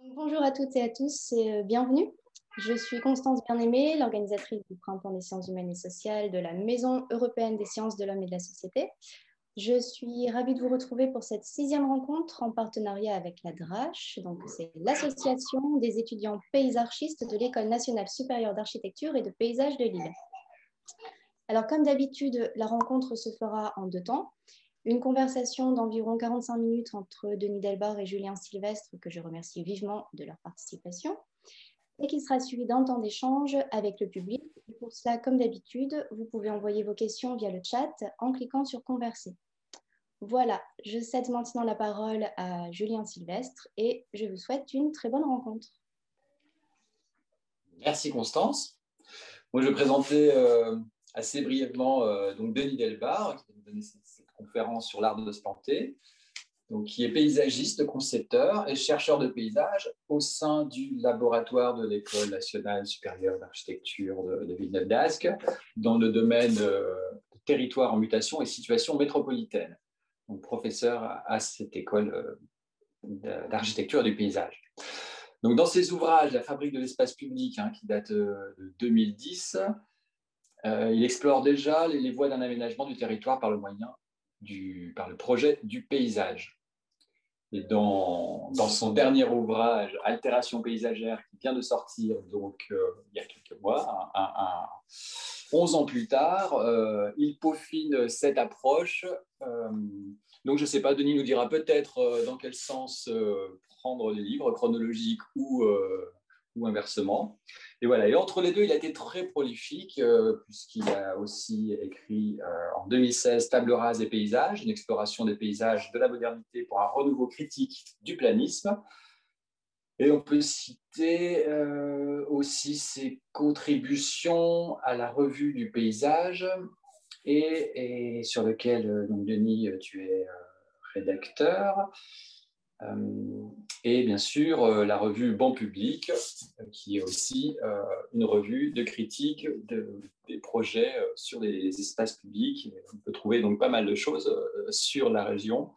Bonjour à toutes et à tous et bienvenue. Je suis Constance Bien-Aimée, l'organisatrice du Printemps des sciences humaines et sociales de la Maison européenne des sciences de l'homme et de la société. Je suis ravie de vous retrouver pour cette 6e rencontre en partenariat avec la DRACH. Donc, c'est l'Association des étudiants paysarchistes de l'École nationale supérieure d'architecture et de paysage de Lille. Alors, comme d'habitude, la rencontre se fera en 2 temps. Une conversation d'environ 45 minutes entre Denis Delbar et Julien Sylvestre, que je remercie vivement de leur participation, et qui sera suivi d'un temps d'échange avec le public. Et pour cela, comme d'habitude, vous pouvez envoyer vos questions via le chat en cliquant sur Converser. Voilà, je cède maintenant la parole à Julien Sylvestre et je vous souhaite une très bonne rencontre. Merci Constance. Moi, je vais présenter assez brièvement donc Denis Delbar, qui va nous donner cette conférence sur l'art de se planter, donc, qui est paysagiste, concepteur et chercheur de paysage au sein du laboratoire de l'École nationale supérieure d'architecture de Villeneuve-d'Ascq, dans le domaine territoire en mutation et situation métropolitaine. Donc, professeur à cette école d'architecture et du paysage. Donc, dans ses ouvrages, La fabrique de l'espace public, qui date de 2010, il explore déjà les voies d'un aménagement du territoire par le projet du paysage. Et dans son dernier ouvrage, Altération paysagère, qui vient de sortir donc, il y a quelques mois, 11 ans plus tard, il peaufine cette approche. Donc, je ne sais pas, Denis nous dira peut-être dans quel sens prendre les livres, chronologiques ou inversement. Et voilà. Et entre les deux, il a été très prolifique, puisqu'il a aussi écrit en 2016 Table rase des paysages, une exploration des paysages de la modernité pour un renouveau critique du planisme. Et on peut citer aussi ses contributions à la revue du paysage, et sur lequel, donc, Denis, tu es rédacteur. Et bien sûr, la revue Ban Public, qui est aussi une revue de critique des projets sur les espaces publics. On peut trouver donc pas mal de choses sur la région.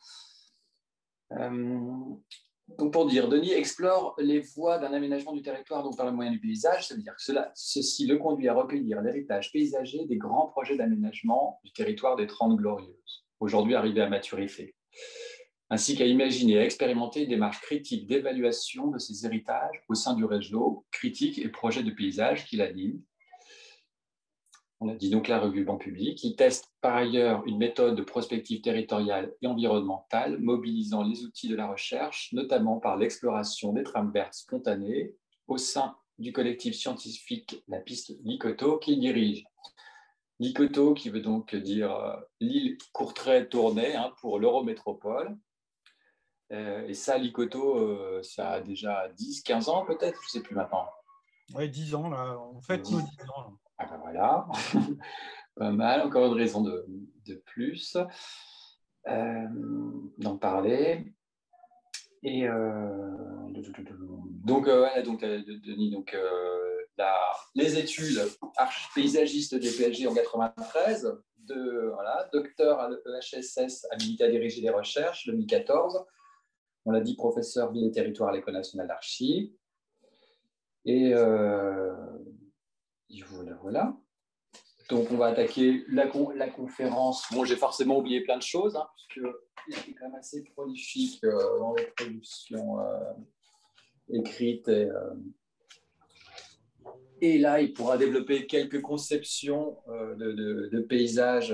Donc, pour dire, Denis explore les voies d'un aménagement du territoire donc par le moyen du paysage, ça veut dire que ceci le conduit à recueillir l'héritage paysager des grands projets d'aménagement du territoire des 30 Glorieuses, aujourd'hui arrivés à maturité, ainsi qu'à imaginer et à expérimenter une démarche critique d'évaluation de ces héritages au sein du réseau critique et projet de paysage qu'il anime. On a dit donc la revue Ban Public, qui teste par ailleurs une méthode de prospective territoriale et environnementale, mobilisant les outils de la recherche, notamment par l'exploration des trames vertes spontanées, au sein du collectif scientifique La Piste Licoto qu'il dirige. Licoto, qui veut donc dire Lille Courtrai Tournai pour l'Eurométropole. Et ça, Licoto, ça a déjà 10-15 ans peut-être, je ne sais plus maintenant. Oui, 10 ans, là. En fait, 10 ans. Là. Ah ben voilà, pas mal, encore une raison de plus d'en parler. Et donc, Denis, les études paysagistes des PSG en 93, docteur à l'EHSS habilité à diriger les recherches, 2014. On l'a dit, professeur ville et territoire à l'École nationale d'archi. Et voilà. Donc, on va attaquer la conférence. Bon, j'ai forcément oublié plein de choses, puisqu'il est quand même assez prolifique dans les productions écrites. Et là, il pourra développer quelques conceptions de paysages.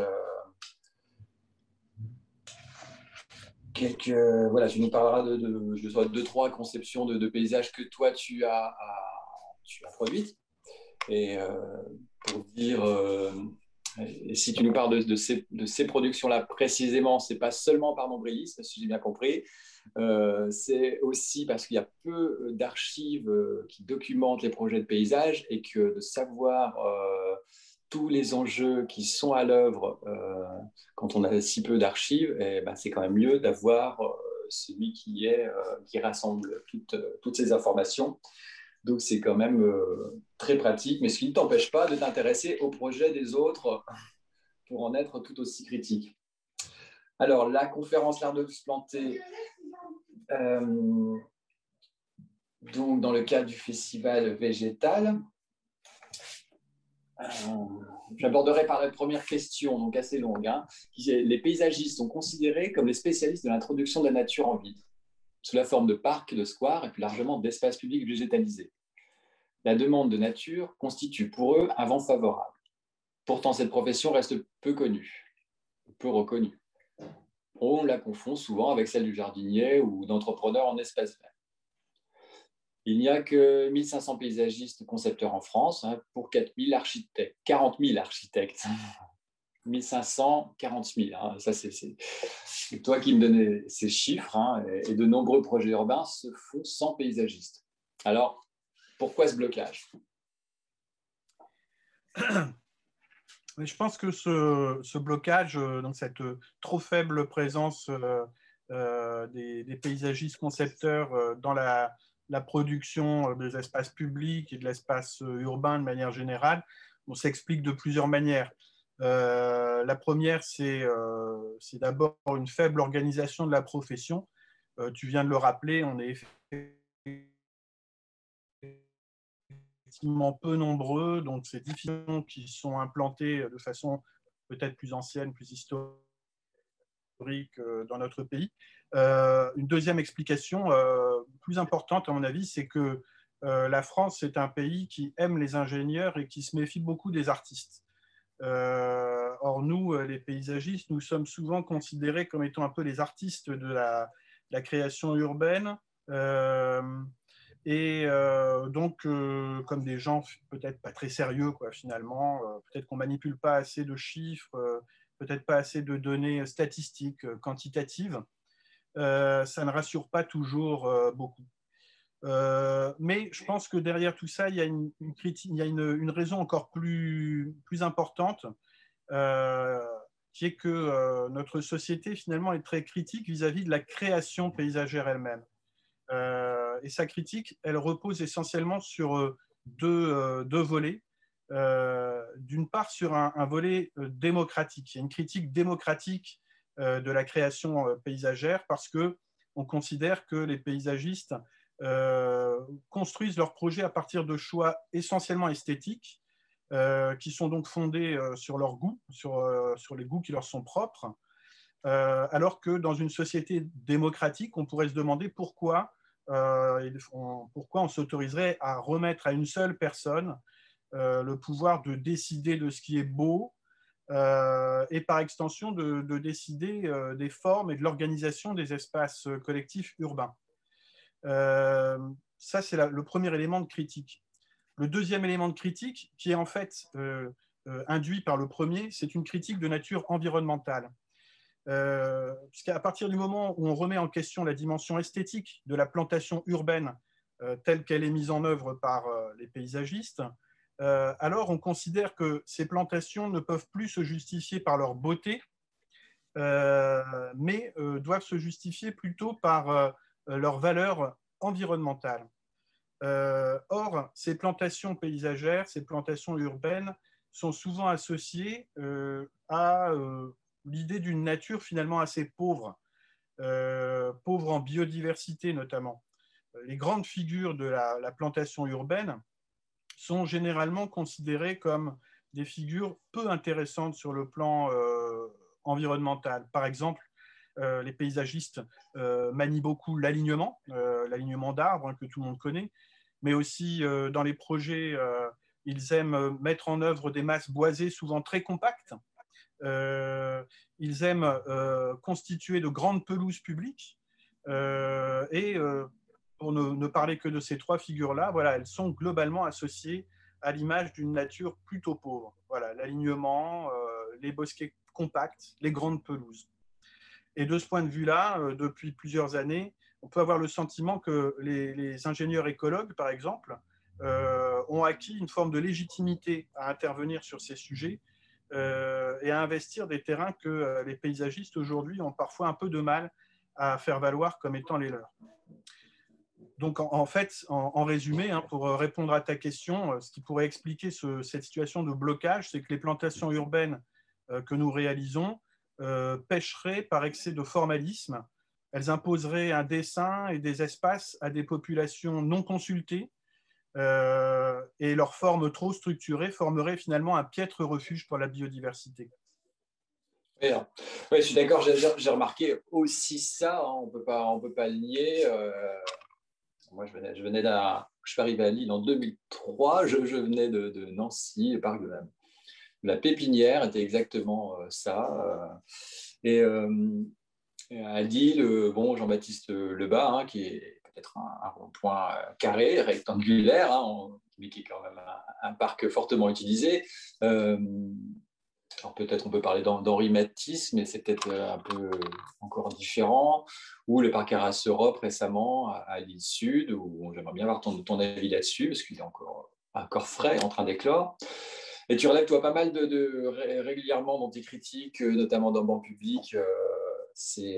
Tu nous parleras de 2-3 conceptions de paysages que toi, tu as produites. Et pour dire, si tu nous parles de ces productions-là précisément, ce n'est pas seulement par nombrilisme, si j'ai bien compris, c'est aussi parce qu'il y a peu d'archives qui documentent les projets de paysage, et que de savoir tous les enjeux qui sont à l'œuvre quand on a si peu d'archives, c'est quand même mieux d'avoir celui qui rassemble toutes ces informations. Donc, c'est quand même très pratique, mais ce qui ne t'empêche pas de t'intéresser au projet des autres pour en être tout aussi critique. Alors, la conférence L'art de se planter, Donc, dans le cadre du festival végétal, j'aborderai par la première question, donc assez longue. Les paysagistes sont considérés comme les spécialistes de l'introduction de la nature en ville, sous la forme de parcs, de squares et plus largement d'espaces publics végétalisés. La demande de nature constitue pour eux un vent favorable. Pourtant, cette profession reste peu connue, peu reconnue. On la confond souvent avec celle du jardinier ou d'entrepreneur en espace vert. Il n'y a que 1500 paysagistes concepteurs en France pour 40 000 architectes. 1500, 40 000. Ça, c'est toi qui me donnais ces chiffres. Et de nombreux projets urbains se font sans paysagistes. Alors, pourquoi ce blocage ? Mais je pense que ce blocage, donc cette trop faible présence des paysagistes concepteurs dans la production des espaces publics et de l'espace urbain de manière générale, on s'explique de plusieurs manières. La première, c'est d'abord une faible organisation de la profession. Tu viens de le rappeler, on est effectivement peu nombreux, donc c'est difficilement qui sont implantés de façon peut-être plus ancienne, plus historique dans notre pays. Une deuxième explication plus importante, à mon avis, c'est que la France est un pays qui aime les ingénieurs et qui se méfie beaucoup des artistes. Or, nous, les paysagistes, nous sommes souvent considérés comme étant un peu les artistes de la création urbaine. Donc, comme des gens peut-être pas très sérieux, quoi, finalement, peut-être qu'on manipule pas assez de chiffres, peut-être pas assez de données statistiques, quantitatives, ça ne rassure pas toujours beaucoup. Mais je pense que derrière tout ça, il y a une raison encore plus importante, qui est que notre société, finalement, est très critique vis-à-vis de la création paysagère elle-même. Et sa critique, elle repose essentiellement sur deux volets. D'une part, sur un volet démocratique. Il y a une critique démocratique de la création paysagère parce qu'on considère que les paysagistes construisent leurs projets à partir de choix essentiellement esthétiques, qui sont donc fondés sur leurs goûts, sur les goûts qui leur sont propres, alors que dans une société démocratique, on pourrait se demander pourquoi on s'autoriserait à remettre à une seule personne le pouvoir de décider de ce qui est beau et par extension de décider des formes et de l'organisation des espaces collectifs urbains. Ça, c'est le premier élément de critique. Le deuxième élément de critique, qui est en fait induit par le premier, c'est une critique de nature environnementale. Puisqu'à partir du moment où on remet en question la dimension esthétique de la plantation urbaine telle qu'elle est mise en œuvre par les paysagistes, alors on considère que ces plantations ne peuvent plus se justifier par leur beauté, mais doivent se justifier plutôt par leur valeur environnementale. Or, ces plantations paysagères, ces plantations urbaines sont souvent associées à l'idée d'une nature finalement assez pauvre, pauvre en biodiversité notamment. Les grandes figures de la plantation urbaine sont généralement considérées comme des figures peu intéressantes sur le plan environnemental. Par exemple, les paysagistes manient beaucoup l'alignement d'arbres que tout le monde connaît, mais aussi dans les projets, ils aiment mettre en œuvre des masses boisées souvent très compactes. Ils aiment constituer de grandes pelouses publiques pour ne parler que de ces trois figures-là, voilà, elles sont globalement associées à l'image d'une nature plutôt pauvre. Voilà, l'alignement, les bosquets compacts, les grandes pelouses. Et de ce point de vue-là, depuis plusieurs années, on peut avoir le sentiment que les ingénieurs écologues, par exemple, ont acquis une forme de légitimité à intervenir sur ces sujets et à investir des terrains que les paysagistes aujourd'hui ont parfois un peu de mal à faire valoir comme étant les leurs. Donc, en fait, en résumé, pour répondre à ta question, ce qui pourrait expliquer cette situation de blocage, c'est que les plantations urbaines que nous réalisons pêcheraient par excès de formalisme elles imposeraient un dessin et des espaces à des populations non consultées, et leur forme trop structurée formerait finalement un piètre refuge pour la biodiversité. Oui, ouais, je suis d'accord, j'ai remarqué aussi ça, hein, on peut pas le nier. Moi, je suis arrivé à Lille en 2003, je venais de Nancy, le parc de la Pépinière était exactement ça. Et à Lille, bon, Jean-Baptiste Lebas, hein, qui est peut-être un rond-point carré, rectangulaire, hein, mais qui est quand même un parc fortement utilisé. Alors peut-être on peut parler d'Henri Matisse, mais c'est peut-être un peu encore différent. Ou le parc Arras Europe récemment à l'île Sud, où j'aimerais bien avoir ton avis là-dessus, parce qu'il est encore frais, en train d'éclore. Et tu relèves, toi, pas mal régulièrement dans tes critiques, notamment dans le banc public, ces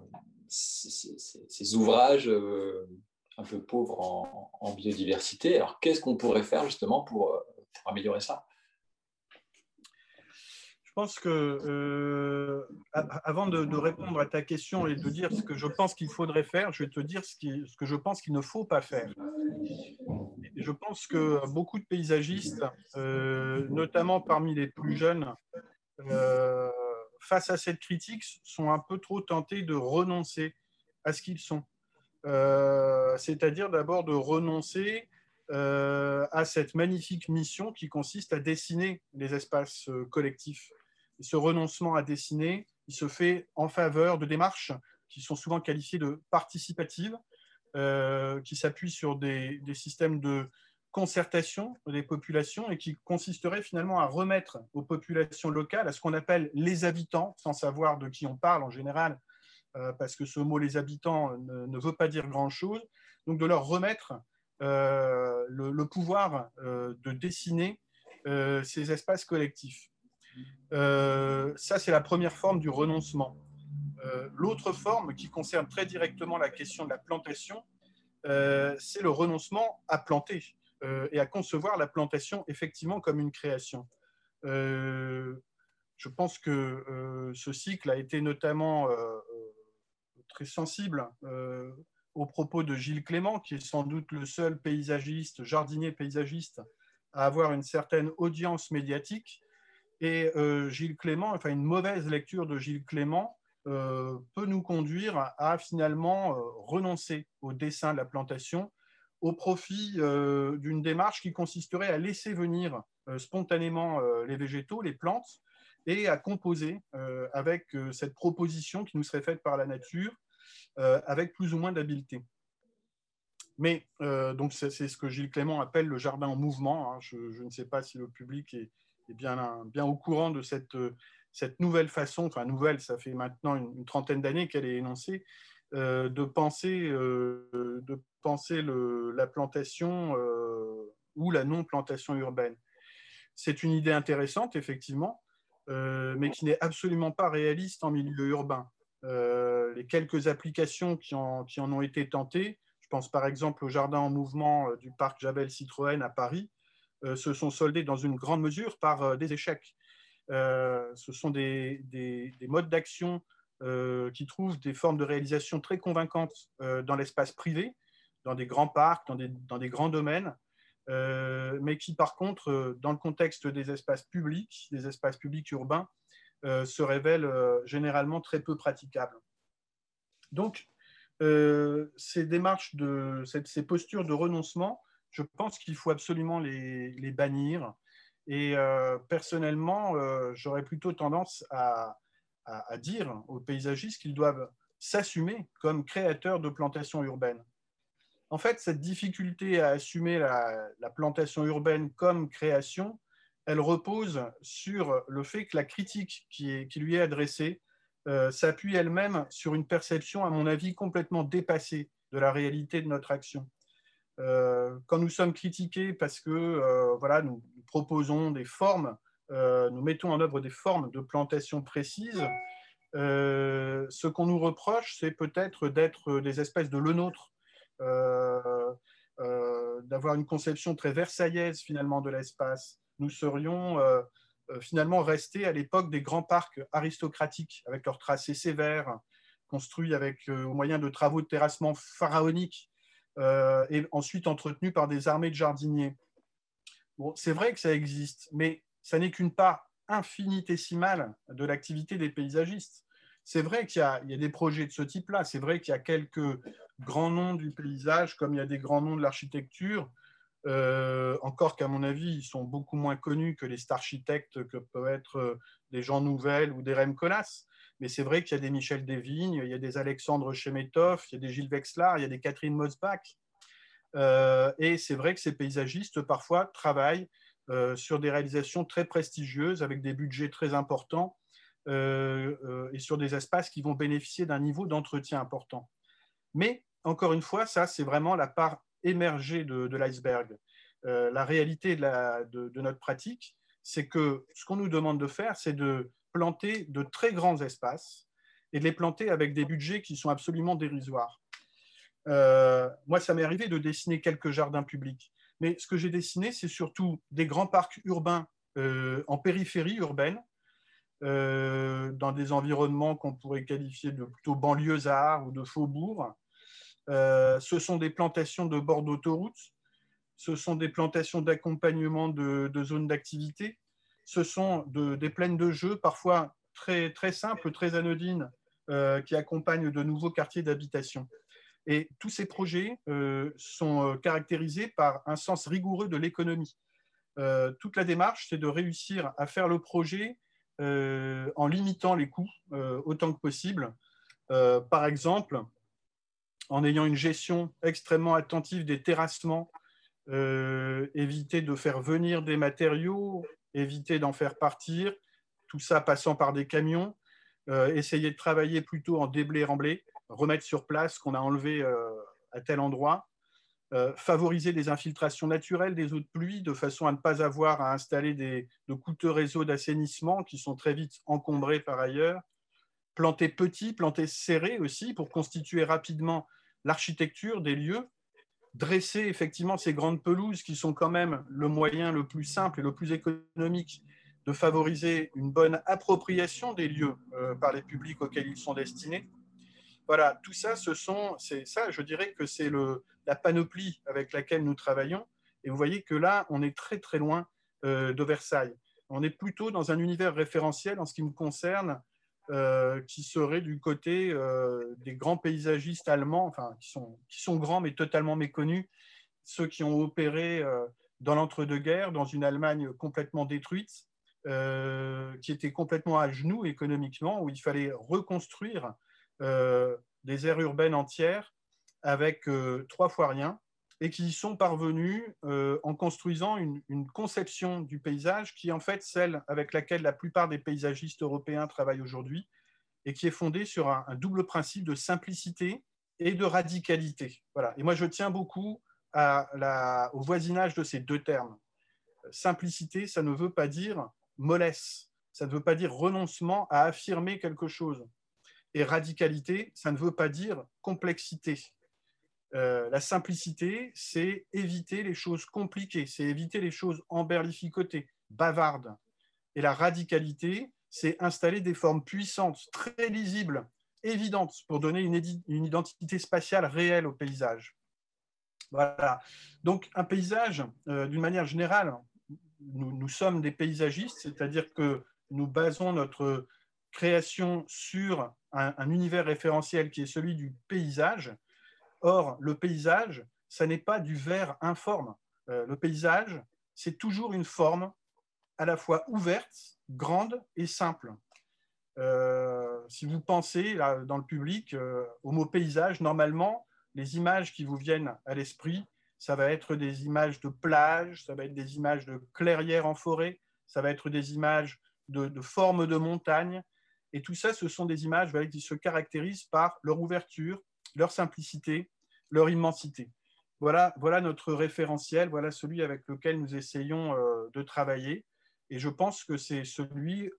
ouvrages un peu pauvres en biodiversité. Alors qu'est-ce qu'on pourrait faire justement pour améliorer ça? Je pense que, avant de répondre à ta question et de dire ce que je pense qu'il faudrait faire, je vais te dire ce que je pense qu'il ne faut pas faire. Et je pense que beaucoup de paysagistes, notamment parmi les plus jeunes, face à cette critique, sont un peu trop tentés de renoncer à ce qu'ils sont. C'est-à-dire d'abord de renoncer à cette magnifique mission qui consiste à dessiner les espaces collectifs. Et ce renoncement à dessiner, il se fait en faveur de démarches qui sont souvent qualifiées de participatives, qui s'appuient sur des systèmes de concertation des populations et qui consisteraient finalement à remettre aux populations locales, à ce qu'on appelle les habitants, sans savoir de qui on parle en général, parce que ce mot les habitants ne veut pas dire grand-chose, donc de leur remettre le pouvoir de dessiner ces espaces collectifs. Ça, c'est la première forme du renoncement. L'autre forme qui concerne très directement la question de la plantation, c'est le renoncement à planter et à concevoir la plantation effectivement comme une création. Je pense que ce cycle a été notamment très sensible aux propos de Gilles Clément, qui est sans doute le seul paysagiste, jardinier paysagiste, à avoir une certaine audience médiatique. Et Gilles Clément, enfin une mauvaise lecture de Gilles Clément peut nous conduire à finalement renoncer au dessin de la plantation au profit d'une démarche qui consisterait à laisser venir spontanément les végétaux, les plantes, et à composer avec cette proposition qui nous serait faite par la nature, avec plus ou moins d'habileté. Mais donc c'est ce que Gilles Clément appelle le jardin en mouvement. Hein. Je ne sais pas si le public est bien au courant de cette nouvelle façon, enfin nouvelle, ça fait maintenant une trentaine d'années qu'elle est énoncée, de penser la plantation ou la non-plantation urbaine. C'est une idée intéressante, effectivement, mais qui n'est absolument pas réaliste en milieu urbain. Les quelques applications qui en ont été tentées, je pense par exemple au jardin en mouvement du parc Javel-Citroën à Paris, se sont soldées dans une grande mesure par des échecs. Ce sont des modes d'action qui trouvent des formes de réalisation très convaincantes dans l'espace privé, dans des grands parcs, dans des grands domaines, mais qui par contre, dans le contexte des espaces publics urbains, se révèlent généralement très peu praticables. Donc, ces démarches, ces postures de renoncement, je pense qu'il faut absolument les bannir. Et personnellement, j'aurais plutôt tendance à dire aux paysagistes qu'ils doivent s'assumer comme créateurs de plantations urbaines. En fait, cette difficulté à assumer la plantation urbaine comme création, elle repose sur le fait que la critique qui lui est adressée s'appuie elle-même sur une perception, à mon avis, complètement dépassée de la réalité de notre action. Quand nous sommes critiqués parce que voilà, nous proposons des formes, nous mettons en œuvre des formes de plantation précises, ce qu'on nous reproche, c'est peut-être d'être des espèces de lenôtres, d'avoir une conception très versaillaise finalement de l'espace. Nous serions finalement restés à l'époque des grands parcs aristocratiques avec leurs tracés sévères, construits au moyen de travaux de terrassement pharaoniques et ensuite entretenus par des armées de jardiniers. Bon, c'est vrai que ça existe, mais ça n'est qu'une part infinitésimale de l'activité des paysagistes. C'est vrai qu'il y a des projets de ce type-là, c'est vrai qu'il y a quelques grands noms du paysage, comme il y a des grands noms de l'architecture, encore qu'à mon avis, ils sont beaucoup moins connus que les star-architectes que peuvent être des Jean Nouvel ou des Rem Koolhaas. Mais c'est vrai qu'il y a des Michel Desvignes, il y a des Alexandre Chemetov, il y a des Gilles Wexlar, il y a des Catherine Mosbach. Et c'est vrai que ces paysagistes, parfois, travaillent sur des réalisations très prestigieuses, avec des budgets très importants, et sur des espaces qui vont bénéficier d'un niveau d'entretien important. Mais, encore une fois, ça, c'est vraiment la part émergée de l'iceberg. La réalité de notre pratique, c'est que ce qu'on nous demande de faire, c'est de planter de très grands espaces et de les planter avec des budgets qui sont absolument dérisoires. Moi, ça m'est arrivé de dessiner quelques jardins publics. Mais ce que j'ai dessiné, c'est surtout des grands parcs urbains en périphérie urbaine, dans des environnements qu'on pourrait qualifier de plutôt banlieusards ou de faubourgs. Ce sont des plantations de bords d'autoroutes, ce sont des plantations d'accompagnement de zones d'activité, ce sont des plaines de jeux, parfois très, très simples, très anodines, qui accompagnent de nouveaux quartiers d'habitation. Et tous ces projets sont caractérisés par un sens rigoureux de l'économie. Toute la démarche, c'est de réussir à faire le projet en limitant les coûts autant que possible. Par exemple, en ayant une gestion extrêmement attentive des terrassements, éviter de faire venir des matériaux, éviter d'en faire partir, tout ça passant par des camions, essayer de travailler plutôt en déblai-remblai, remettre sur place ce qu'on a enlevé à tel endroit, favoriser des infiltrations naturelles des eaux de pluie de façon à ne pas avoir à installer de coûteux réseaux d'assainissement qui sont très vite encombrés par ailleurs, planter petit, planter serré aussi pour constituer rapidement l'architecture des lieux, dresser effectivement ces grandes pelouses qui sont quand même le moyen le plus simple et le plus économique de favoriser une bonne appropriation des lieux par les publics auxquels ils sont destinés. Voilà, tout ça, c'est ça, je dirais que c'est la panoplie avec laquelle nous travaillons. Et vous voyez que là, on est très très loin de Versailles. On est plutôt dans un univers référentiel en ce qui me concerne, qui serait du côté des grands paysagistes allemands, enfin, qui sont grands mais totalement méconnus, ceux qui ont opéré dans l'entre-deux-guerres, dans une Allemagne complètement détruite, qui était complètement à genoux économiquement, où il fallait reconstruire des aires urbaines entières avec 3 fois rien, et qui y sont parvenus en construisant une conception du paysage qui est en fait celle avec laquelle la plupart des paysagistes européens travaillent aujourd'hui, et qui est fondée sur un double principe de simplicité et de radicalité. Voilà. Et moi, je tiens beaucoup au voisinage de ces deux termes. Simplicité, ça ne veut pas dire mollesse, ça ne veut pas dire renoncement à affirmer quelque chose. Et radicalité, ça ne veut pas dire complexité. La simplicité, c'est éviter les choses compliquées, c'est éviter les choses emberlificotées, bavardes. Et la radicalité, c'est installer des formes puissantes, très lisibles, évidentes, pour donner une identité spatiale réelle au paysage. Voilà. Donc, un paysage, d'une manière générale, nous sommes des paysagistes, c'est-à-dire que nous basons notre création sur un univers référentiel qui est celui du paysage. Or, le paysage, ça n'est pas du verre informe. Le paysage, c'est toujours une forme à la fois ouverte, grande et simple. Si vous pensez là, dans le public au mot paysage, normalement, les images qui vous viennent à l'esprit, ça va être des images de plage, ça va être des images de clairières en forêt, ça va être des images de formes de montagne. Et tout ça, ce sont des images qui se caractérisent par leur ouverture, leur simplicité, leur immensité. Voilà notre référentiel, voilà celui avec lequel nous essayons de travailler. Et je pense que c'est celui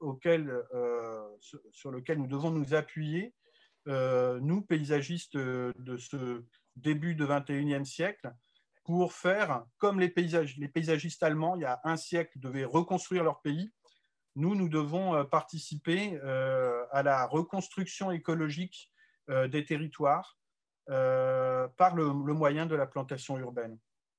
sur lequel nous devons nous appuyer, nous, paysagistes de ce début du XXIe siècle, pour faire comme les paysagistes allemands, il y a un siècle, devaient reconstruire leur pays. Nous devons participer à la reconstruction écologique des territoires par le moyen de la plantation urbaine.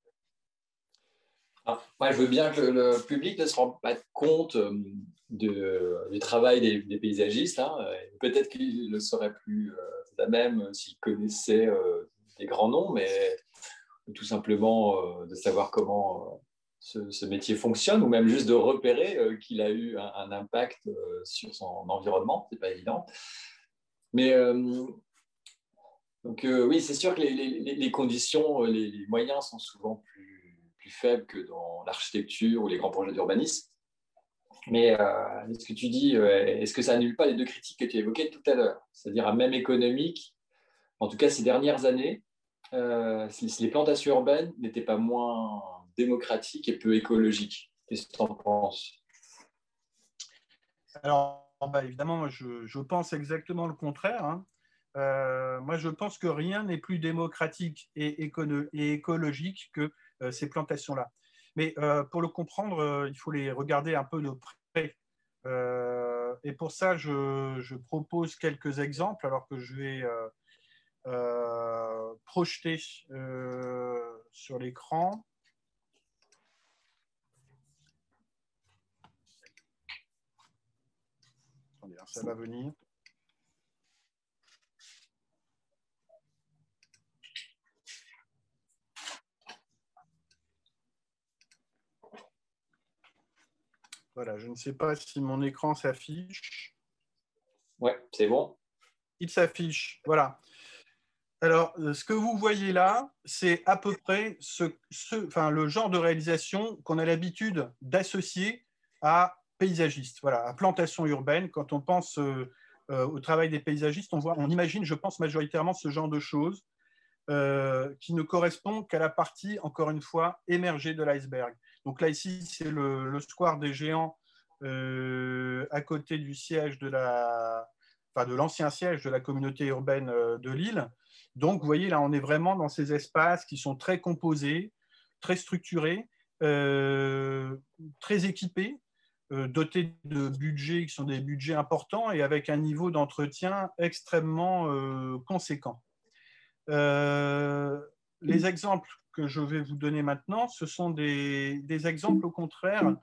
Moi, je veux bien que le public ne se rende pas compte du travail des paysagistes. Hein. Peut-être qu'il le serait plus à même s'il connaissait des grands noms, mais tout simplement de savoir comment ce métier fonctionne, ou même juste de repérer qu'il a eu un impact sur son environnement. Ce n'est pas évident. Mais donc, oui, c'est sûr que les conditions, les moyens sont souvent plus faibles que dans l'architecture ou les grands projets d'urbanisme. Mais ce que tu dis, est-ce que ça annule pas les deux critiques que tu évoquais tout à l'heure? C'est-à-dire, à même économique, en tout cas ces dernières années, si les plantations urbaines n'étaient pas moins démocratiques et peu écologiques. Qu'est-ce que tu en penses? Alors, évidemment, moi, je pense exactement le contraire. Hein. Moi, je pense que rien n'est plus démocratique et écologique que ces plantations-là. Mais pour le comprendre, il faut les regarder un peu de près. Et pour ça, je propose quelques exemples, alors que je vais projeter sur l'écran. Attendez, ça va venir. Voilà, je ne sais pas si mon écran s'affiche. Ouais, c'est bon. Il s'affiche, voilà. Alors, ce que vous voyez là, c'est à peu près le genre de réalisation qu'on a l'habitude d'associer à paysagiste, voilà, à plantation urbaine. Quand on pense au travail des paysagistes, on imagine, je pense, majoritairement ce genre de choses qui ne correspond qu'à la partie, encore une fois, émergée de l'iceberg. Donc là, ici, c'est le square des Géants à côté du siège de l'ancien siège de la communauté urbaine de Lille. Donc, vous voyez, là, on est vraiment dans ces espaces qui sont très composés, très structurés, très équipés, dotés de budgets qui sont des budgets importants et avec un niveau d'entretien extrêmement conséquent. Les exemples que je vais vous donner maintenant, ce sont des exemples au contraire.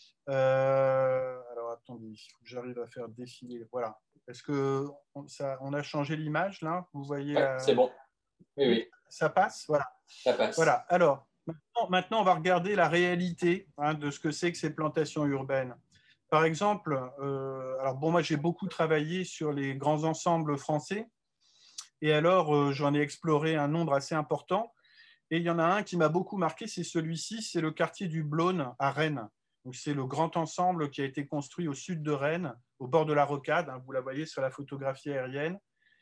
Alors attendez, il faut que j'arrive à faire défiler. Voilà. Est-ce qu'on a changé l'image là? Vous voyez ouais, c'est bon. Oui, oui. Ça passe? Voilà. Ça passe. Voilà. Alors, maintenant, on va regarder la réalité de ce que c'est que ces plantations urbaines. Par exemple, alors bon, moi j'ai beaucoup travaillé sur les grands ensembles français. Et alors, j'en ai exploré un nombre assez important. Et il y en a un qui m'a beaucoup marqué, c'est celui-ci, c'est le quartier du Blône à Rennes. Donc, c'est le grand ensemble qui a été construit au sud de Rennes, au bord de la Rocade. Hein, vous la voyez sur la photographie aérienne.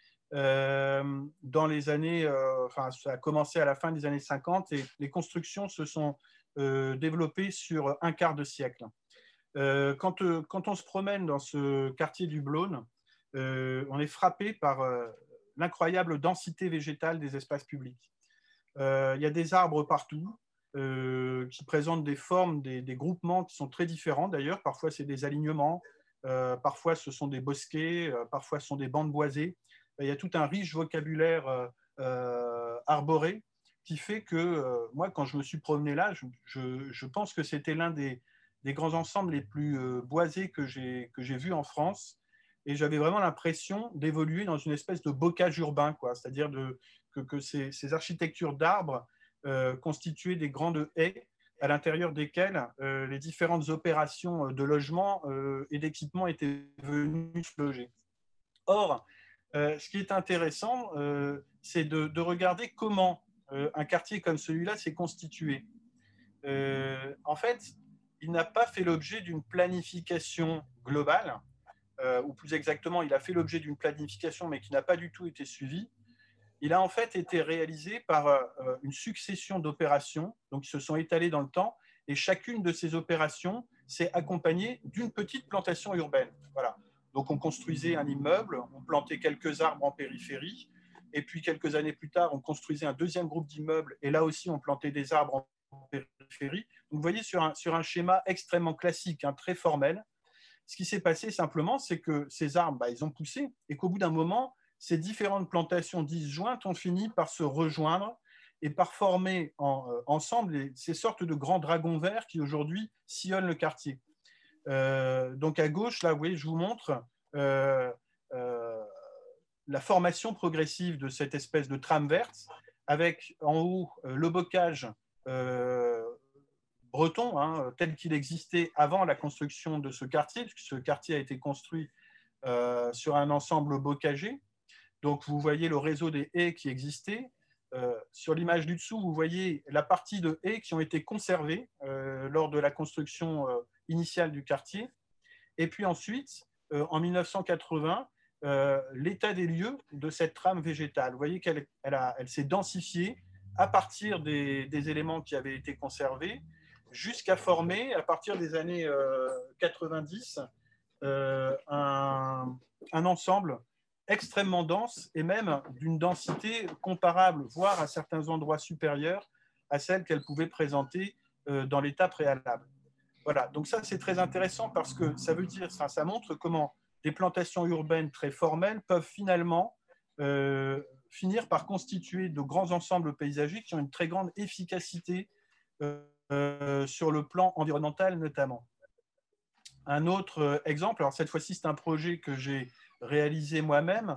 Dans les années, ça a commencé à la fin des années 50 et les constructions se sont développées sur un quart de siècle. Quand on se promène dans ce quartier du Blône, on est frappé par l'incroyable densité végétale des espaces publics. Il y a des arbres partout qui présentent des formes, des groupements qui sont très différents d'ailleurs. Parfois, c'est des alignements, parfois, ce sont des bosquets, parfois, ce sont des bandes boisées. Il y a tout un riche vocabulaire arboré qui fait que moi, quand je me suis promené là, je pense que c'était l'un des grands ensembles les plus boisés que j'ai vus en France. Et j'avais vraiment l'impression d'évoluer dans une espèce de bocage urbain, quoi. C'est-à-dire que ces architectures d'arbres constituaient des grandes haies à l'intérieur desquelles les différentes opérations de logement et d'équipement étaient venues se loger. Or, ce qui est intéressant, c'est de regarder comment un quartier comme celui-là s'est constitué. En fait, il n'a pas fait l'objet d'une planification globale, ou plus exactement, il a fait l'objet d'une planification, mais qui n'a pas du tout été suivie. Il a en fait été réalisé par une succession d'opérations, donc qui se sont étalées dans le temps, et chacune de ces opérations s'est accompagnée d'une petite plantation urbaine. Voilà. Donc on construisait un immeuble, on plantait quelques arbres en périphérie, et puis quelques années plus tard, on construisait un deuxième groupe d'immeubles, et là aussi on plantait des arbres en périphérie. Donc vous voyez sur un schéma extrêmement classique, très formel. Ce qui s'est passé simplement, c'est que ces arbres, ils ont poussé, et qu'au bout d'un moment, ces différentes plantations disjointes ont fini par se rejoindre et par former ensemble ces sortes de grands dragons verts qui aujourd'hui sillonnent le quartier. Donc à gauche, là, vous voyez, je vous montre la formation progressive de cette espèce de trame verte, avec en haut le bocage breton, hein, tel qu'il existait avant la construction de ce quartier, puisque ce quartier a été construit sur un ensemble bocager. Donc vous voyez le réseau des haies qui existait. Sur l'image du dessous, vous voyez la partie de haies qui ont été conservées lors de la construction initiale du quartier. Et puis ensuite, en 1980, l'état des lieux de cette trame végétale. Vous voyez qu'elle s'est densifiée à partir des éléments qui avaient été conservés, jusqu'à former, à partir des années 90, un ensemble extrêmement dense et même d'une densité comparable, voire à certains endroits supérieure à celle qu'elle pouvait présenter dans l'état préalable. Voilà, donc ça c'est très intéressant parce que ça veut dire, ça montre comment des plantations urbaines très formelles peuvent finalement finir par constituer de grands ensembles paysagers qui ont une très grande efficacité sur le plan environnemental notamment. Un autre exemple, alors cette fois-ci c'est un projet que j'ai réalisé moi-même.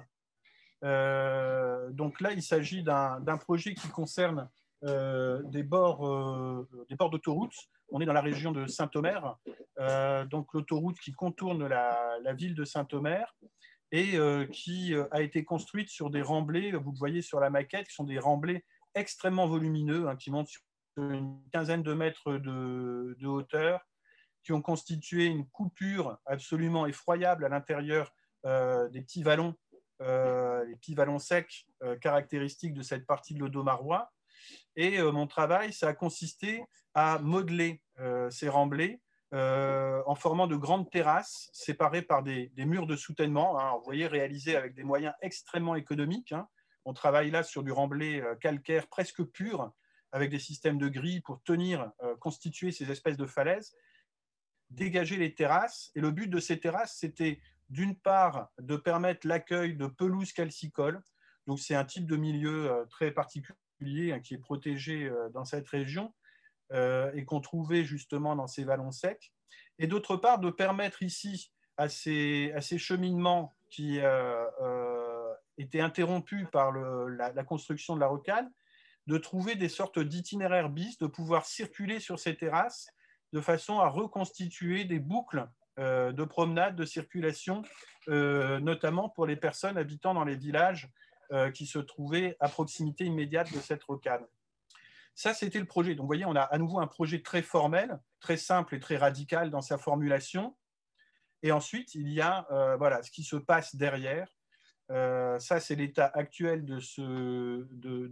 Donc là il s'agit d'un projet qui concerne des bords d'autoroute. On est dans la région de Saint-Omer, donc l'autoroute qui contourne la ville de Saint-Omer et qui a été construite sur des remblais, vous le voyez sur la maquette, qui sont des remblais extrêmement volumineux, hein, qui montent sur une quinzaine de mètres de hauteur, qui ont constitué une coupure absolument effroyable à l'intérieur des petits vallons, les petits vallons secs caractéristiques de cette partie de l'Audomarois. Et mon travail, ça a consisté à modeler ces remblais en formant de grandes terrasses séparées par des murs de soutènement, hein, vous voyez, réalisés avec des moyens extrêmement économiques. Hein. On travaille là sur du remblai calcaire presque pur, avec des systèmes de grilles pour constituer ces espèces de falaises, dégager les terrasses. Et le but de ces terrasses, c'était d'une part de permettre l'accueil de pelouses calcicoles. Donc c'est un type de milieu très particulier, hein, qui est protégé dans cette région et qu'on trouvait justement dans ces vallons secs. Et d'autre part, de permettre ici à ces cheminements qui étaient interrompus par la construction de la rocade, de trouver des sortes d'itinéraires bis, de pouvoir circuler sur ces terrasses de façon à reconstituer des boucles de promenade, de circulation, notamment pour les personnes habitant dans les villages qui se trouvaient à proximité immédiate de cette rocade. Ça, c'était le projet. Donc, vous voyez, on a à nouveau un projet très formel, très simple et très radical dans sa formulation. Et ensuite, il y a voilà, ce qui se passe derrière. Ça, c'est l'état actuel de ce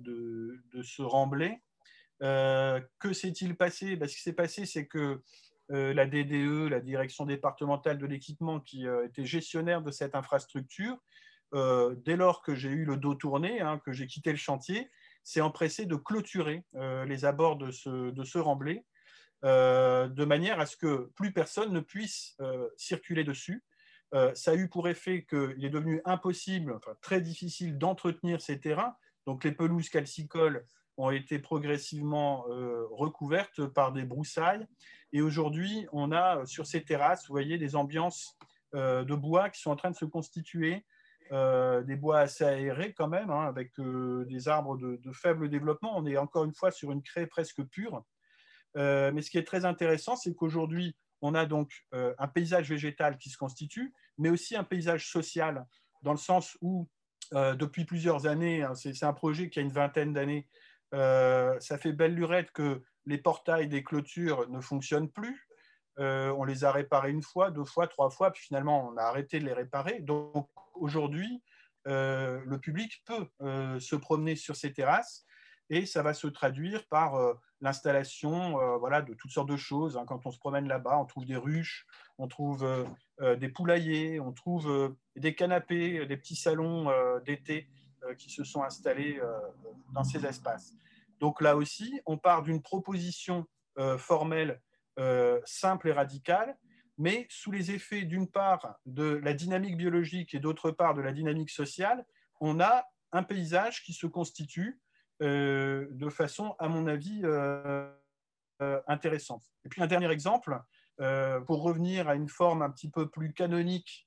remblai. Que s'est-il passé? Ce qui s'est passé, c'est que la DDE, la Direction départementale de l'équipement, qui était gestionnaire de cette infrastructure, dès lors que j'ai eu le dos tourné, hein, que j'ai quitté le chantier, s'est empressé de clôturer les abords de ce remblai, de manière à ce que plus personne ne puisse circuler dessus. Ça a eu pour effet qu'il est devenu impossible, enfin, très difficile d'entretenir ces terrains. Donc les pelouses calcicoles ont été progressivement recouvertes par des broussailles. Et aujourd'hui, on a sur ces terrasses, vous voyez, des ambiances de bois qui sont en train de se constituer, des bois assez aérés quand même, hein, avec des arbres de faible développement. On est encore une fois sur une craie presque pure. Mais ce qui est très intéressant, c'est qu'aujourd'hui, on a donc un paysage végétal qui se constitue, mais aussi un paysage social, dans le sens où, depuis plusieurs années, hein, c'est un projet qui a une vingtaine d'années, ça fait belle lurette que les portails des clôtures ne fonctionnent plus. On les a réparés une fois, deux fois, trois fois, puis finalement, on a arrêté de les réparer. Donc aujourd'hui, le public peut se promener sur ces terrasses et ça va se traduire par l'installation voilà, de toutes sortes de choses. Hein. Quand on se promène là-bas, on trouve des ruches, on trouve des poulaillers, on trouve des canapés, des petits salons d'été qui se sont installés dans ces espaces. Donc là aussi, on part d'une proposition formelle simple et radicale, mais sous les effets d'une part de la dynamique biologique et d'autre part de la dynamique sociale, on a un paysage qui se constitue de façon, à mon avis, intéressante. Et puis un dernier exemple, pour revenir à une forme un petit peu plus canonique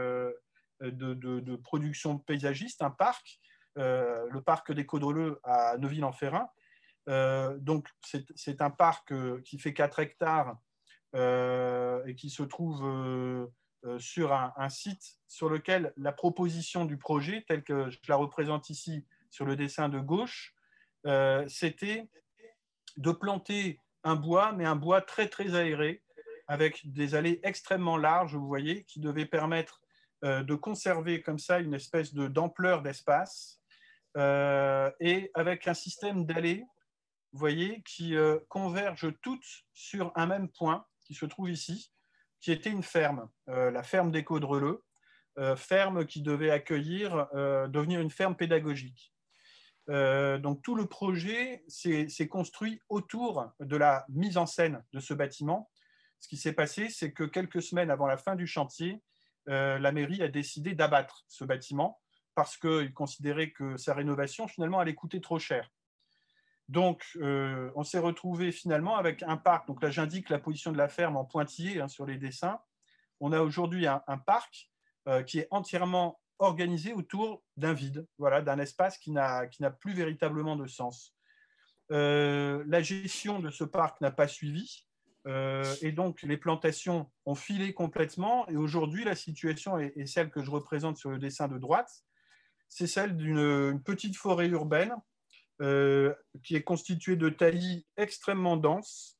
de production paysagiste, un parc, le parc des Caudreleux à Neuville-en-Ferrain. Donc c'est un parc qui fait 4 hectares et qui se trouve sur un site sur lequel la proposition du projet, telle que je la représente ici sur le dessin de gauche, c'était de planter un bois, mais un bois très très aéré, avec des allées extrêmement larges, vous voyez, qui devaient permettre de conserver comme ça une espèce d'ampleur d'espace, et avec un système d'allées, vous voyez, qui convergent toutes sur un même point, qui se trouve ici, qui était une ferme, la ferme des Caudreleux, ferme qui devait accueillir, devenir une ferme pédagogique. Donc tout le projet s'est construit autour de la mise en scène de ce bâtiment. Ce qui s'est passé, c'est que quelques semaines avant la fin du chantier, la mairie a décidé d'abattre ce bâtiment parce qu'ils considéraient que sa rénovation, finalement, allait coûter trop cher. Donc, on s'est retrouvé finalement avec un parc. Donc là, j'indique la position de la ferme en pointillé sur les dessins. On a aujourd'hui un parc qui est entièrement organisé autour d'un vide, voilà, d'un espace qui n'a plus véritablement de sens. La gestion de ce parc n'a pas suivi, et donc les plantations ont filé complètement. Et aujourd'hui, la situation est celle que je représente sur le dessin de droite. C'est celle d'une petite forêt urbaine qui est constituée de taillis extrêmement denses,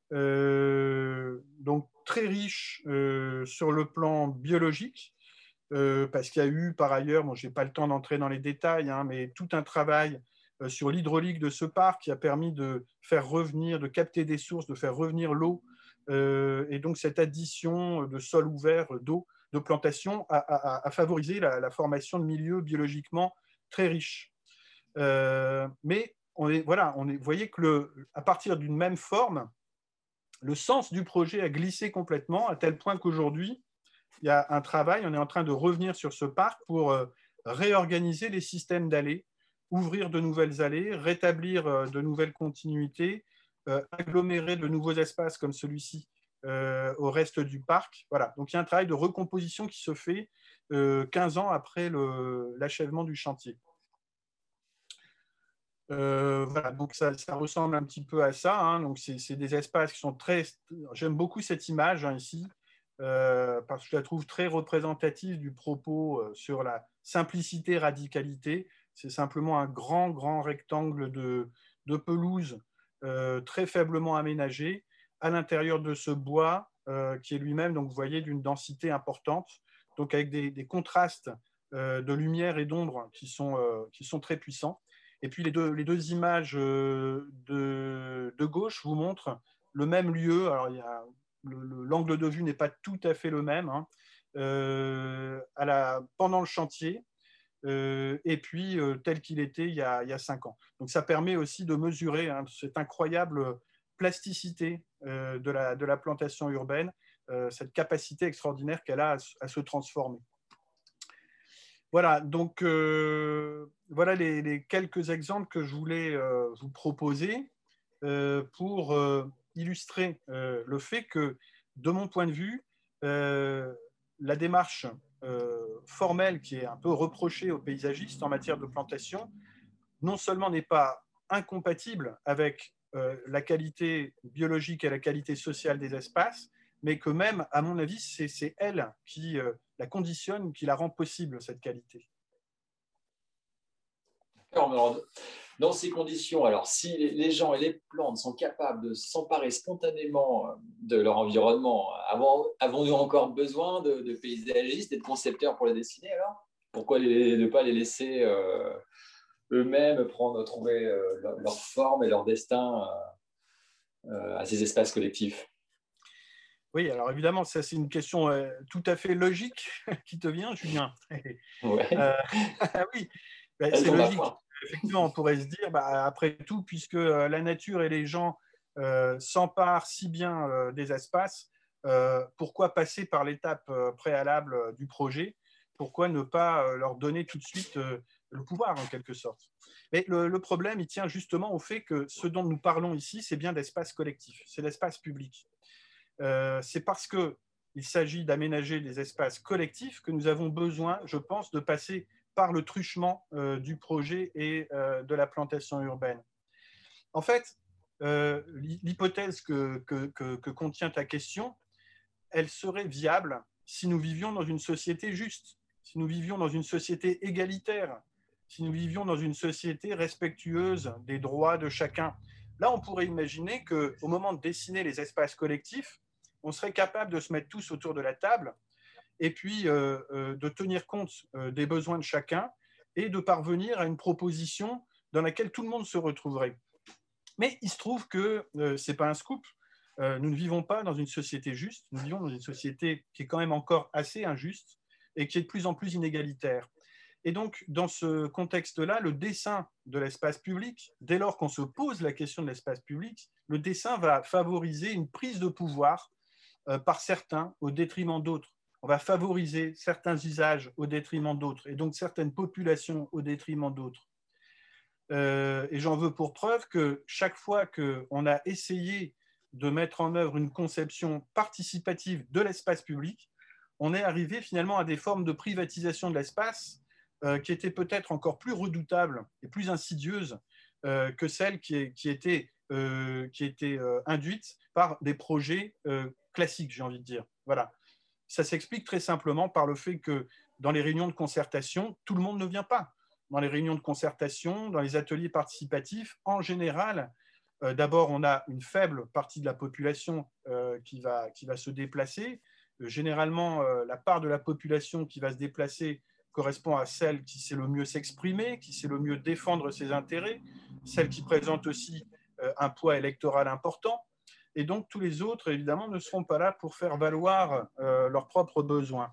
donc très riche sur le plan biologique, parce qu'il y a eu par ailleurs, bon, je n'ai pas le temps d'entrer dans les détails, mais tout un travail sur l'hydraulique de ce parc qui a permis de faire revenir, de capter des sources, de faire revenir l'eau, et donc cette addition de sol ouvert, d'eau, de plantation a favorisé la formation de milieux biologiquement très riches. Mais vous voyez qu'à partir d'une même forme, le sens du projet a glissé complètement, à tel point qu'aujourd'hui, il y a un travail, on est en train de revenir sur ce parc pour réorganiser les systèmes d'allées, ouvrir de nouvelles allées, rétablir de nouvelles continuités, agglomérer de nouveaux espaces comme celui-ci au reste du parc. Voilà. Donc il y a un travail de recomposition qui se fait 15 ans après l'achèvement du chantier. Voilà, donc ça ressemble un petit peu à ça. Donc c'est des espaces qui sont très... J'aime beaucoup cette image ici, parce que je la trouve très représentative du propos sur la simplicité, radicalité. C'est simplement un grand rectangle de pelouse très faiblement aménagé à l'intérieur de ce bois qui est lui-même, donc vous voyez, d'une densité importante, donc avec des contrastes de lumière et d'ombre qui sont très puissants. Et puis les deux images de gauche vous montrent le même lieu. Alors l'angle de vue n'est pas tout à fait le même pendant le chantier, et puis tel qu'il était il y a 5 ans. Donc ça permet aussi de mesurer cette incroyable plasticité de la plantation urbaine, cette capacité extraordinaire qu'elle a à se transformer. Voilà, donc voilà les quelques exemples que je voulais vous proposer pour illustrer le fait que, de mon point de vue, la démarche formelle qui est un peu reprochée aux paysagistes en matière de plantation, non seulement n'est pas incompatible avec la qualité biologique et la qualité sociale des espaces, mais que même, à mon avis, c'est elle qui la conditionne, qui la rend possible, cette qualité. Alors, dans ces conditions, alors si les gens et les plantes sont capables de s'emparer spontanément de leur environnement, avons-nous encore besoin de paysagistes et de concepteurs pour les dessiner alors? Pourquoi ne pas les laisser eux-mêmes trouver leur forme et leur destin à ces espaces collectifs? Oui, alors évidemment, ça c'est une question tout à fait logique qui te vient, Julien. Ouais. Oui, c'est logique. Effectivement, on pourrait se dire, après tout, puisque la nature et les gens s'emparent si bien des espaces, pourquoi passer par l'étape préalable du projet? Pourquoi ne pas leur donner tout de suite le pouvoir en quelque sorte. Mais le problème, il tient justement au fait que ce dont nous parlons ici, c'est bien d'espace collectif, c'est l'espace public. C'est parce qu'il s'agit d'aménager des espaces collectifs que nous avons besoin, je pense, de passer par le truchement du projet et de la plantation urbaine. En fait, l'hypothèse que contient ta question, elle serait viable si nous vivions dans une société juste, si nous vivions dans une société égalitaire, si nous vivions dans une société respectueuse des droits de chacun. Là, on pourrait imaginer qu'au moment de dessiner les espaces collectifs, on serait capable de se mettre tous autour de la table et puis de tenir compte des besoins de chacun et de parvenir à une proposition dans laquelle tout le monde se retrouverait. Mais il se trouve que ce n'est pas un scoop. Nous ne vivons pas dans une société juste, nous vivons dans une société qui est quand même encore assez injuste et qui est de plus en plus inégalitaire. Et donc, dans ce contexte-là, le dessin de l'espace public, dès lors qu'on se pose la question de l'espace public, le dessin va favoriser une prise de pouvoir par certains au détriment d'autres. On va favoriser certains usages au détriment d'autres, et donc certaines populations au détriment d'autres. Et j'en veux pour preuve que chaque fois qu'on a essayé de mettre en œuvre une conception participative de l'espace public, on est arrivé finalement à des formes de privatisation de l'espace qui étaient peut-être encore plus redoutables et plus insidieuses que celles qui étaient induites par des projets classiques, j'ai envie de dire. Voilà. Ça s'explique très simplement par le fait que dans les réunions de concertation, tout le monde ne vient pas. Dans les réunions de concertation, dans les ateliers participatifs, en général, d'abord, on a une faible partie de la population qui va se déplacer. Généralement, la part de la population qui va se déplacer correspond à celle qui sait le mieux s'exprimer, qui sait le mieux défendre ses intérêts, celle qui présente aussi un poids électoral important. Et donc, tous les autres, évidemment, ne seront pas là pour faire valoir leurs propres besoins.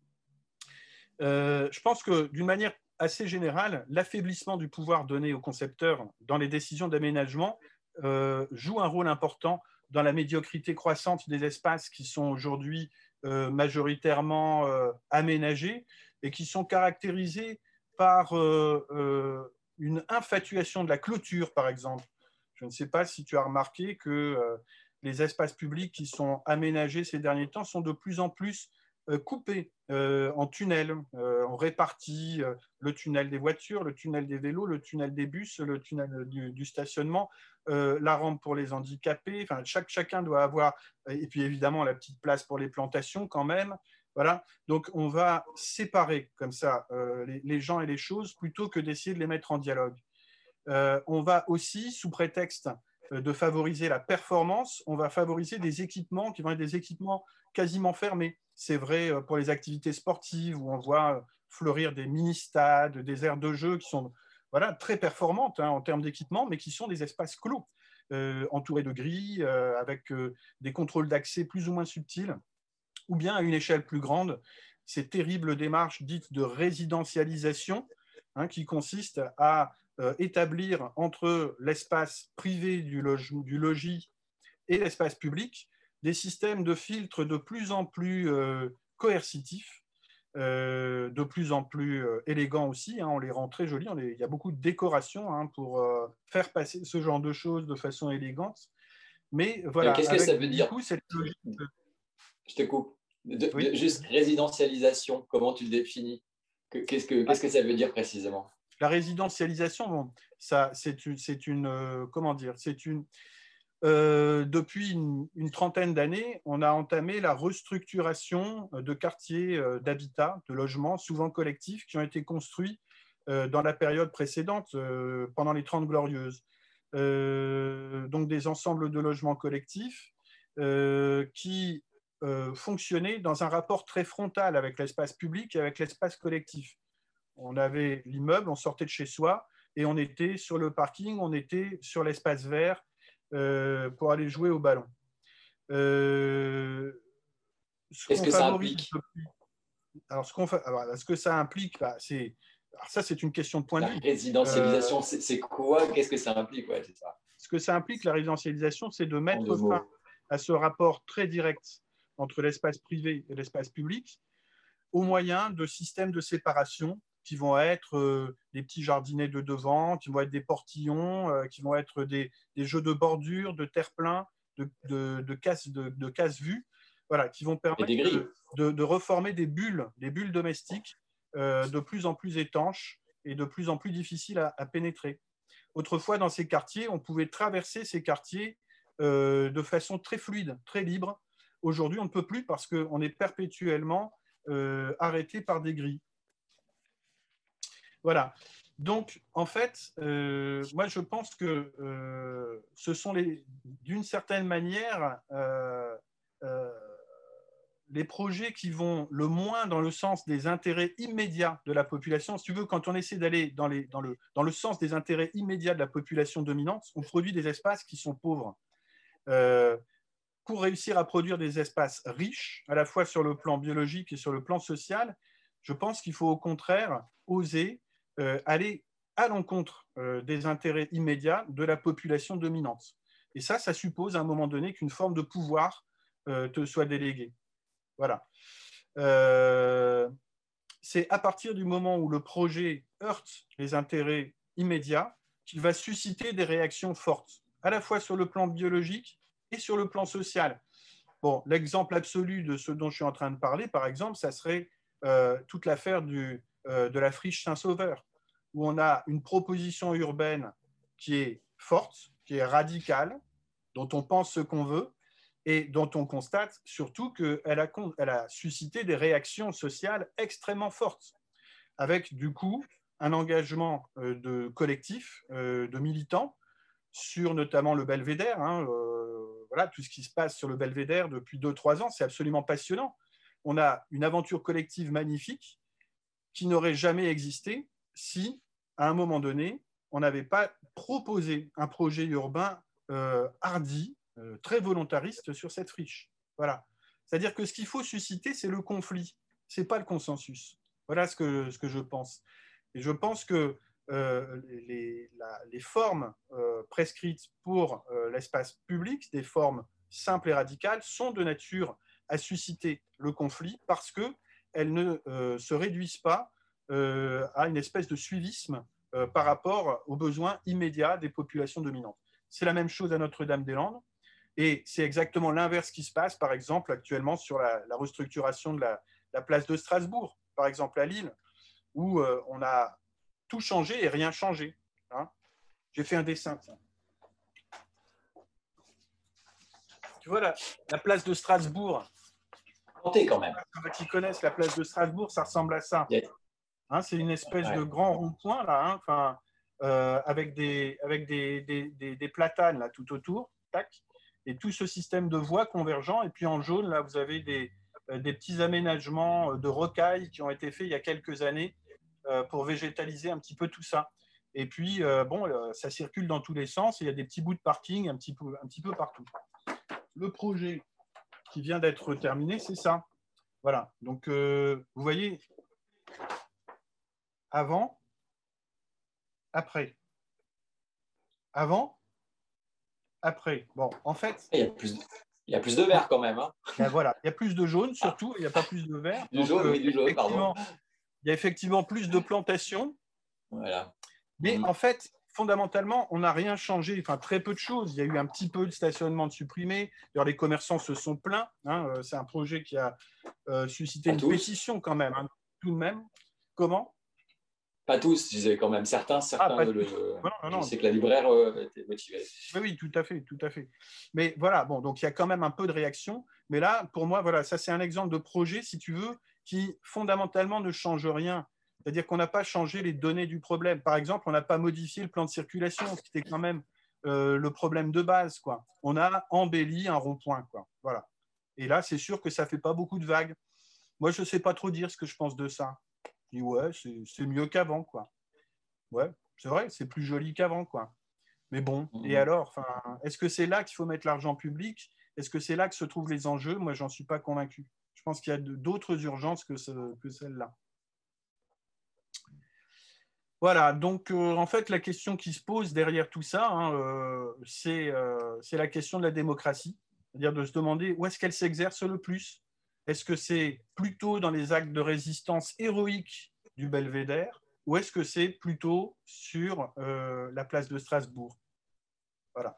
Je pense que, d'une manière assez générale, l'affaiblissement du pouvoir donné aux concepteurs dans les décisions d'aménagement joue un rôle important dans la médiocrité croissante des espaces qui sont aujourd'hui majoritairement aménagés et qui sont caractérisés par une infatuation de la clôture, par exemple. Je ne sais pas si tu as remarqué que les espaces publics qui sont aménagés ces derniers temps sont de plus en plus coupés en tunnels. On répartit le tunnel des voitures, le tunnel des vélos, le tunnel des bus, le tunnel du stationnement, la rampe pour les handicapés. Enfin, chacun doit avoir, et puis évidemment la petite place pour les plantations quand même. Voilà. Donc on va séparer comme ça les gens et les choses plutôt que d'essayer de les mettre en dialogue. On va aussi, sous prétexte de favoriser la performance, on va favoriser des équipements qui vont être des équipements quasiment fermés. C'est vrai pour les activités sportives où on voit fleurir des mini-stades, des aires de jeu qui sont très performantes en termes d'équipement, mais qui sont des espaces clos, entourés de grilles, avec des contrôles d'accès plus ou moins subtils, ou bien à une échelle plus grande, ces terribles démarches dites de résidentialisation, qui consistent à établir entre l'espace privé du logis et l'espace public des systèmes de filtres de plus en plus coercitifs, de plus en plus élégants aussi. On les rend très jolis. Il y a beaucoup de décoration pour faire passer ce genre de choses de façon élégante. Mais voilà. Qu'est-ce que ça veut dire cette logique Je te coupe. Oui. Juste résidentialisation, comment tu le définis? Qu'est-ce que ça veut dire précisément? La résidentialisation, bon, depuis une trentaine d'années, on a entamé la restructuration de quartiers d'habitat, de logements, souvent collectifs, qui ont été construits dans la période précédente, pendant les 30 Glorieuses. Donc des ensembles de logements collectifs qui fonctionnaient dans un rapport très frontal avec l'espace public et avec l'espace collectif. On avait l'immeuble, on sortait de chez soi et on était sur le parking, on était sur l'espace vert pour aller jouer au ballon. Qu'est-ce que ça implique? Alors, ce que ça implique, ça, c'est une question de point de vue. La résidentialisation, c'est quoi? Qu'est-ce que ça implique? Ouais, c'est ça. Ce que ça implique, la résidentialisation, c'est de mettre fin à ce rapport très direct entre l'espace privé et l'espace public au moyen de systèmes de séparation qui vont être des petits jardinets de devant, qui vont être des portillons, qui vont être des jeux de bordure, de terre-plein, de casse-vue, voilà, qui vont permettre de reformer des bulles domestiques de plus en plus étanches et de plus en plus difficiles à pénétrer. Autrefois, dans ces quartiers, on pouvait traverser ces quartiers de façon très fluide, très libre. Aujourd'hui, on ne peut plus parce qu'on est perpétuellement arrêté par des grilles. Voilà. Donc, en fait, moi, je pense que ce sont d'une certaine manière les projets qui vont le moins dans le sens des intérêts immédiats de la population. Si tu veux, quand on essaie d'aller dans le sens des intérêts immédiats de la population dominante, on produit des espaces qui sont pauvres. Pour réussir à produire des espaces riches, à la fois sur le plan biologique et sur le plan social, je pense qu'il faut au contraire oser aller à l'encontre des intérêts immédiats de la population dominante. Et ça suppose à un moment donné qu'une forme de pouvoir te soit déléguée. Voilà. C'est à partir du moment où le projet heurte les intérêts immédiats qu'il va susciter des réactions fortes, à la fois sur le plan biologique et sur le plan social. Bon, l'exemple absolu de ce dont je suis en train de parler, par exemple, ça serait toute l'affaire de la friche Saint-Sauveur, où on a une proposition urbaine qui est forte, qui est radicale, dont on pense ce qu'on veut, et dont on constate surtout qu'elle a suscité des réactions sociales extrêmement fortes, avec du coup un engagement de collectif, de militants, sur notamment le Belvédère. Voilà, tout ce qui se passe sur le Belvédère depuis 2-3 ans, c'est absolument passionnant. On a une aventure collective magnifique qui n'aurait jamais existé si, à un moment donné, on n'avait pas proposé un projet urbain hardi, très volontariste sur cette friche. Voilà. C'est-à-dire que ce qu'il faut susciter, c'est le conflit, ce n'est pas le consensus. Voilà ce que je pense. Et je pense que les formes prescrites pour l'espace public, des formes simples et radicales, sont de nature à susciter le conflit parce qu'elles ne se réduisent pas à une espèce de suivisme par rapport aux besoins immédiats des populations dominantes. C'est la même chose à Notre-Dame-des-Landes et c'est exactement l'inverse qui se passe, par exemple, actuellement sur la restructuration de la place de Strasbourg, par exemple à Lille, où on a tout changé et rien changé. Hein. J'ai fait un dessin. Tiens. Tu vois, la place de Strasbourg. Quand même. Qui connaissent la place de Strasbourg, ça ressemble à ça. Yeah. Hein, c'est une espèce de grand rond-point là, hein, avec des platanes là tout autour, tac, et tout ce système de voies convergents. Et puis en jaune là, vous avez des petits aménagements de rocailles qui ont été faits il y a quelques années pour végétaliser un petit peu tout ça. Et puis ça circule dans tous les sens. Et il y a des petits bouts de parking un petit peu partout. Le projet qui vient d'être terminé, c'est ça. Voilà. Donc vous voyez. Avant, après. Avant, après. Bon, en fait… Il y a plus de vert quand même. Hein. Ben voilà, il y a plus de jaune surtout, il n'y a pas plus de vert. Du jaune, oui, du jaune, pardon. Il y a effectivement plus de plantations. Voilà. Mais en fait, fondamentalement, on n'a rien changé, enfin très peu de choses. Il y a eu un petit peu de stationnement de supprimé. D'ailleurs, les commerçants se sont plaints. Hein. C'est un projet qui a suscité une pétition quand même, hein, tout de même. Comment ? Pas tous, je disais quand même. Certains je sais que la libraire était motivée. Oui, tout à fait, tout à fait. Mais voilà, bon, donc il y a quand même un peu de réaction. Mais là, pour moi, voilà, ça c'est un exemple de projet, si tu veux, qui fondamentalement ne change rien. C'est-à-dire qu'on n'a pas changé les données du problème. Par exemple, on n'a pas modifié le plan de circulation, ce qui était quand même le problème de base, quoi. On a embelli un rond-point, quoi. Voilà. Et là, c'est sûr que ça ne fait pas beaucoup de vagues. Moi, je ne sais pas trop dire ce que je pense de ça. Je dis, ouais, c'est mieux qu'avant, quoi. Ouais, c'est vrai, c'est plus joli qu'avant, quoi. Mais bon, et alors, est-ce que c'est là qu'il faut mettre l'argent public? Est-ce que c'est là que se trouvent les enjeux? Moi, j'en suis pas convaincu. Je pense qu'il y a d'autres urgences que celle-là. Voilà, donc en fait, la question qui se pose derrière tout ça, hein, c'est la question de la démocratie. C'est-à-dire de se demander où est-ce qu'elle s'exerce le plus. Est-ce que c'est plutôt dans les actes de résistance héroïques du Belvédère, ou est-ce que c'est plutôt sur la place de Strasbourg? Voilà.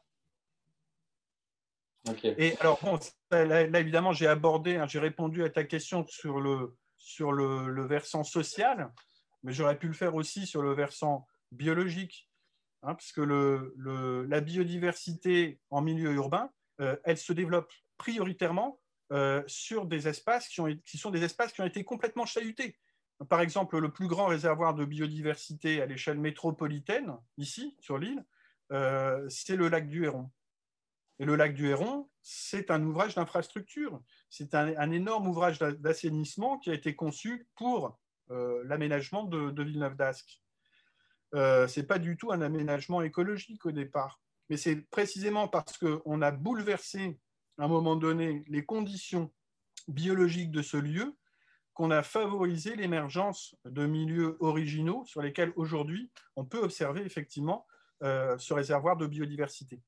Okay. Et alors, bon, là évidemment, j'ai abordé, j'ai répondu à ta question sur le versant social, mais j'aurais pu le faire aussi sur le versant biologique, parce que la biodiversité en milieu urbain, elle se développe prioritairement sur des espaces qui sont des espaces qui ont été complètement chahutés. Par exemple, le plus grand réservoir de biodiversité à l'échelle métropolitaine, ici, sur l'île, c'est le lac du Héron. Et le lac du Héron, c'est un ouvrage d'infrastructure. C'est un énorme ouvrage d'assainissement qui a été conçu pour l'aménagement de Villeneuve-d'Ascq. Ce n'est pas du tout un aménagement écologique au départ. Mais c'est précisément parce qu'on a bouleversé, à un moment donné, les conditions biologiques de ce lieu qu'on a favorisé l'émergence de milieux originaux sur lesquels, aujourd'hui, on peut observer effectivement ce réservoir de biodiversité.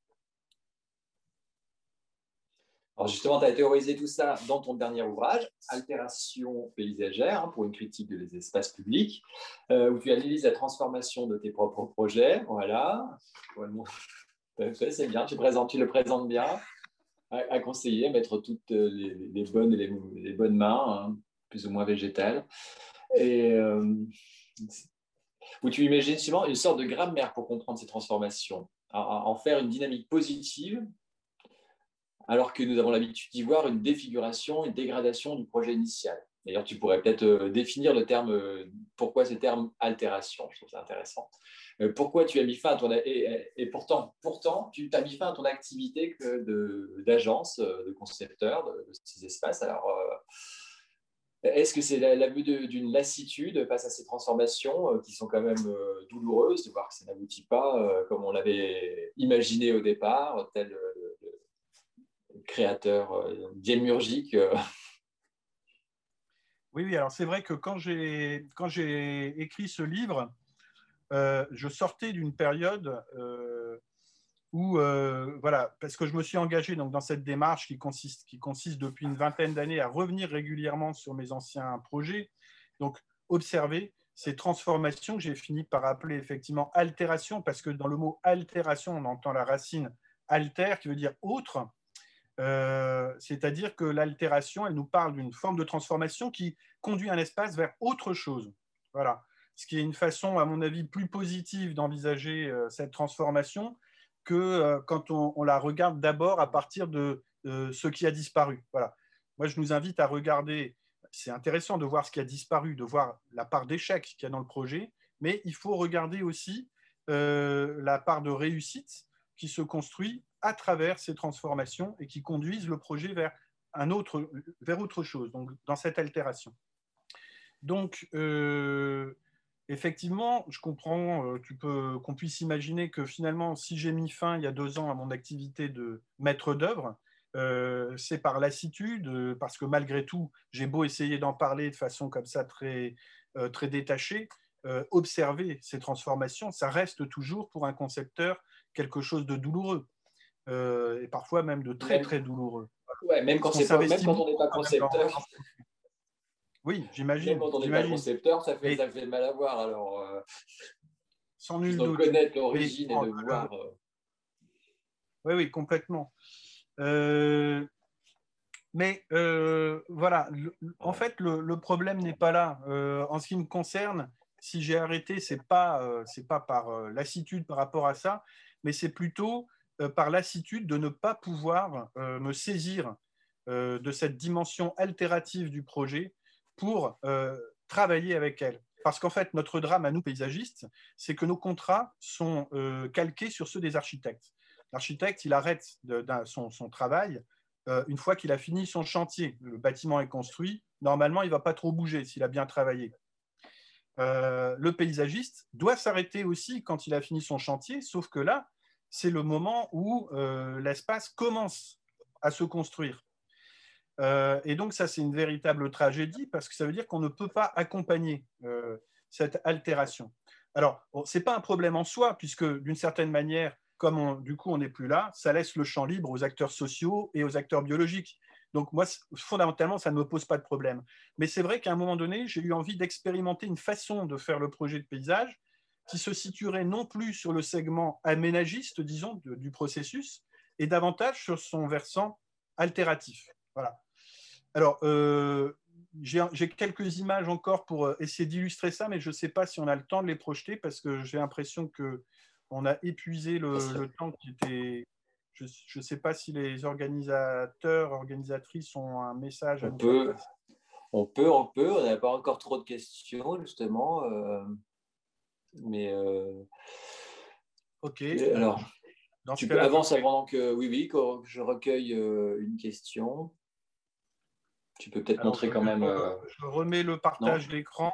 Alors justement, tu as théorisé tout ça dans ton dernier ouvrage, Altération paysagère, pour une critique des espaces publics, où tu analyses la transformation de tes propres projets. Voilà. C'est bien, tu le présentes bien, à conseiller, à mettre toutes les bonnes et les bonnes mains, plus ou moins végétales. Et où tu imagines justement une sorte de grammaire pour comprendre ces transformations, en faire une dynamique positive, alors que nous avons l'habitude d'y voir une défiguration, une dégradation du projet initial. D'ailleurs, tu pourrais peut-être définir le terme, pourquoi ce terme altération, je trouve ça intéressant. Pourquoi tu as mis fin à ton... Et pourtant, tu as mis fin à ton activité d'agence, de concepteur de ces espaces. Alors, est-ce que c'est l'aveu d'une lassitude face à ces transformations qui sont quand même douloureuses, de voir que ça n'aboutit pas comme on l'avait imaginé au départ, tel créateur démiurgique. Oui, alors c'est vrai que quand j'ai écrit ce livre, je sortais d'une période où, voilà, parce que je me suis engagé donc, dans cette démarche qui consiste depuis une vingtaine d'années à revenir régulièrement sur mes anciens projets, donc observer ces transformations que j'ai fini par appeler effectivement altération, parce que dans le mot altération, on entend la racine alter, qui veut dire autre. C'est-à-dire que l'altération, elle nous parle d'une forme de transformation qui conduit un espace vers autre chose. Voilà. Ce qui est une façon, à mon avis, plus positive d'envisager cette transformation que quand on la regarde d'abord à partir de ce qui a disparu. Voilà. Moi, je nous invite à regarder, c'est intéressant de voir ce qui a disparu, de voir la part d'échec qu'il y a dans le projet, mais il faut regarder aussi la part de réussite qui se construit à travers ces transformations et qui conduisent le projet vers autre chose, donc dans cette altération. Donc, effectivement, je comprends qu'on puisse imaginer que finalement, si j'ai mis fin il y a 2 ans à mon activité de maître d'œuvre, c'est par lassitude, parce que malgré tout, j'ai beau essayer d'en parler de façon comme ça très détachée, observer ces transformations, ça reste toujours pour un concepteur quelque chose de douloureux. Et parfois même de très, très douloureux. Ouais, même quand on n'est pas concepteur. Oui, j'imagine. Même quand on n'est pas concepteur, ça fait mal à voir. Alors, sans nul doute. De connaître l'origine et de voir. Oui, complètement. Mais voilà, en fait, le problème n'est pas là. En ce qui me concerne, si j'ai arrêté, c'est pas par lassitude par rapport à ça, mais c'est plutôt par lassitude de ne pas pouvoir me saisir de cette dimension altérative du projet pour travailler avec elle. Parce qu'en fait, notre drame à nous, paysagistes, c'est que nos contrats sont calqués sur ceux des architectes. L'architecte, il arrête son travail une fois qu'il a fini son chantier. Le bâtiment est construit, normalement, il ne va pas trop bouger s'il a bien travaillé. Le paysagiste doit s'arrêter aussi quand il a fini son chantier, sauf que là, c'est le moment où l'espace commence à se construire. Et donc, ça, c'est une véritable tragédie parce que ça veut dire qu'on ne peut pas accompagner cette altération. Alors, ce n'est pas un problème en soi, puisque d'une certaine manière, comme du coup, on n'est plus là, ça laisse le champ libre aux acteurs sociaux et aux acteurs biologiques. Donc, moi, fondamentalement, ça ne me pose pas de problème. Mais c'est vrai qu'à un moment donné, j'ai eu envie d'expérimenter une façon de faire le projet de paysage qui se situerait non plus sur le segment aménagiste, disons, du processus, et davantage sur son versant altératif. Voilà. Alors, j'ai quelques images encore pour essayer d'illustrer ça, mais je ne sais pas si on a le temps de les projeter parce que j'ai l'impression qu'on a épuisé le temps qui était. Je ne sais pas si les organisateurs, organisatrices ont un message à nous faire passer. On peut. On n'a pas encore trop de questions, justement. Mais OK. Alors, dans tu ce peux cas-là, avancer pendant que que je recueille une question. Tu peux peut-être montrer quand même. Je remets le partage d'écran.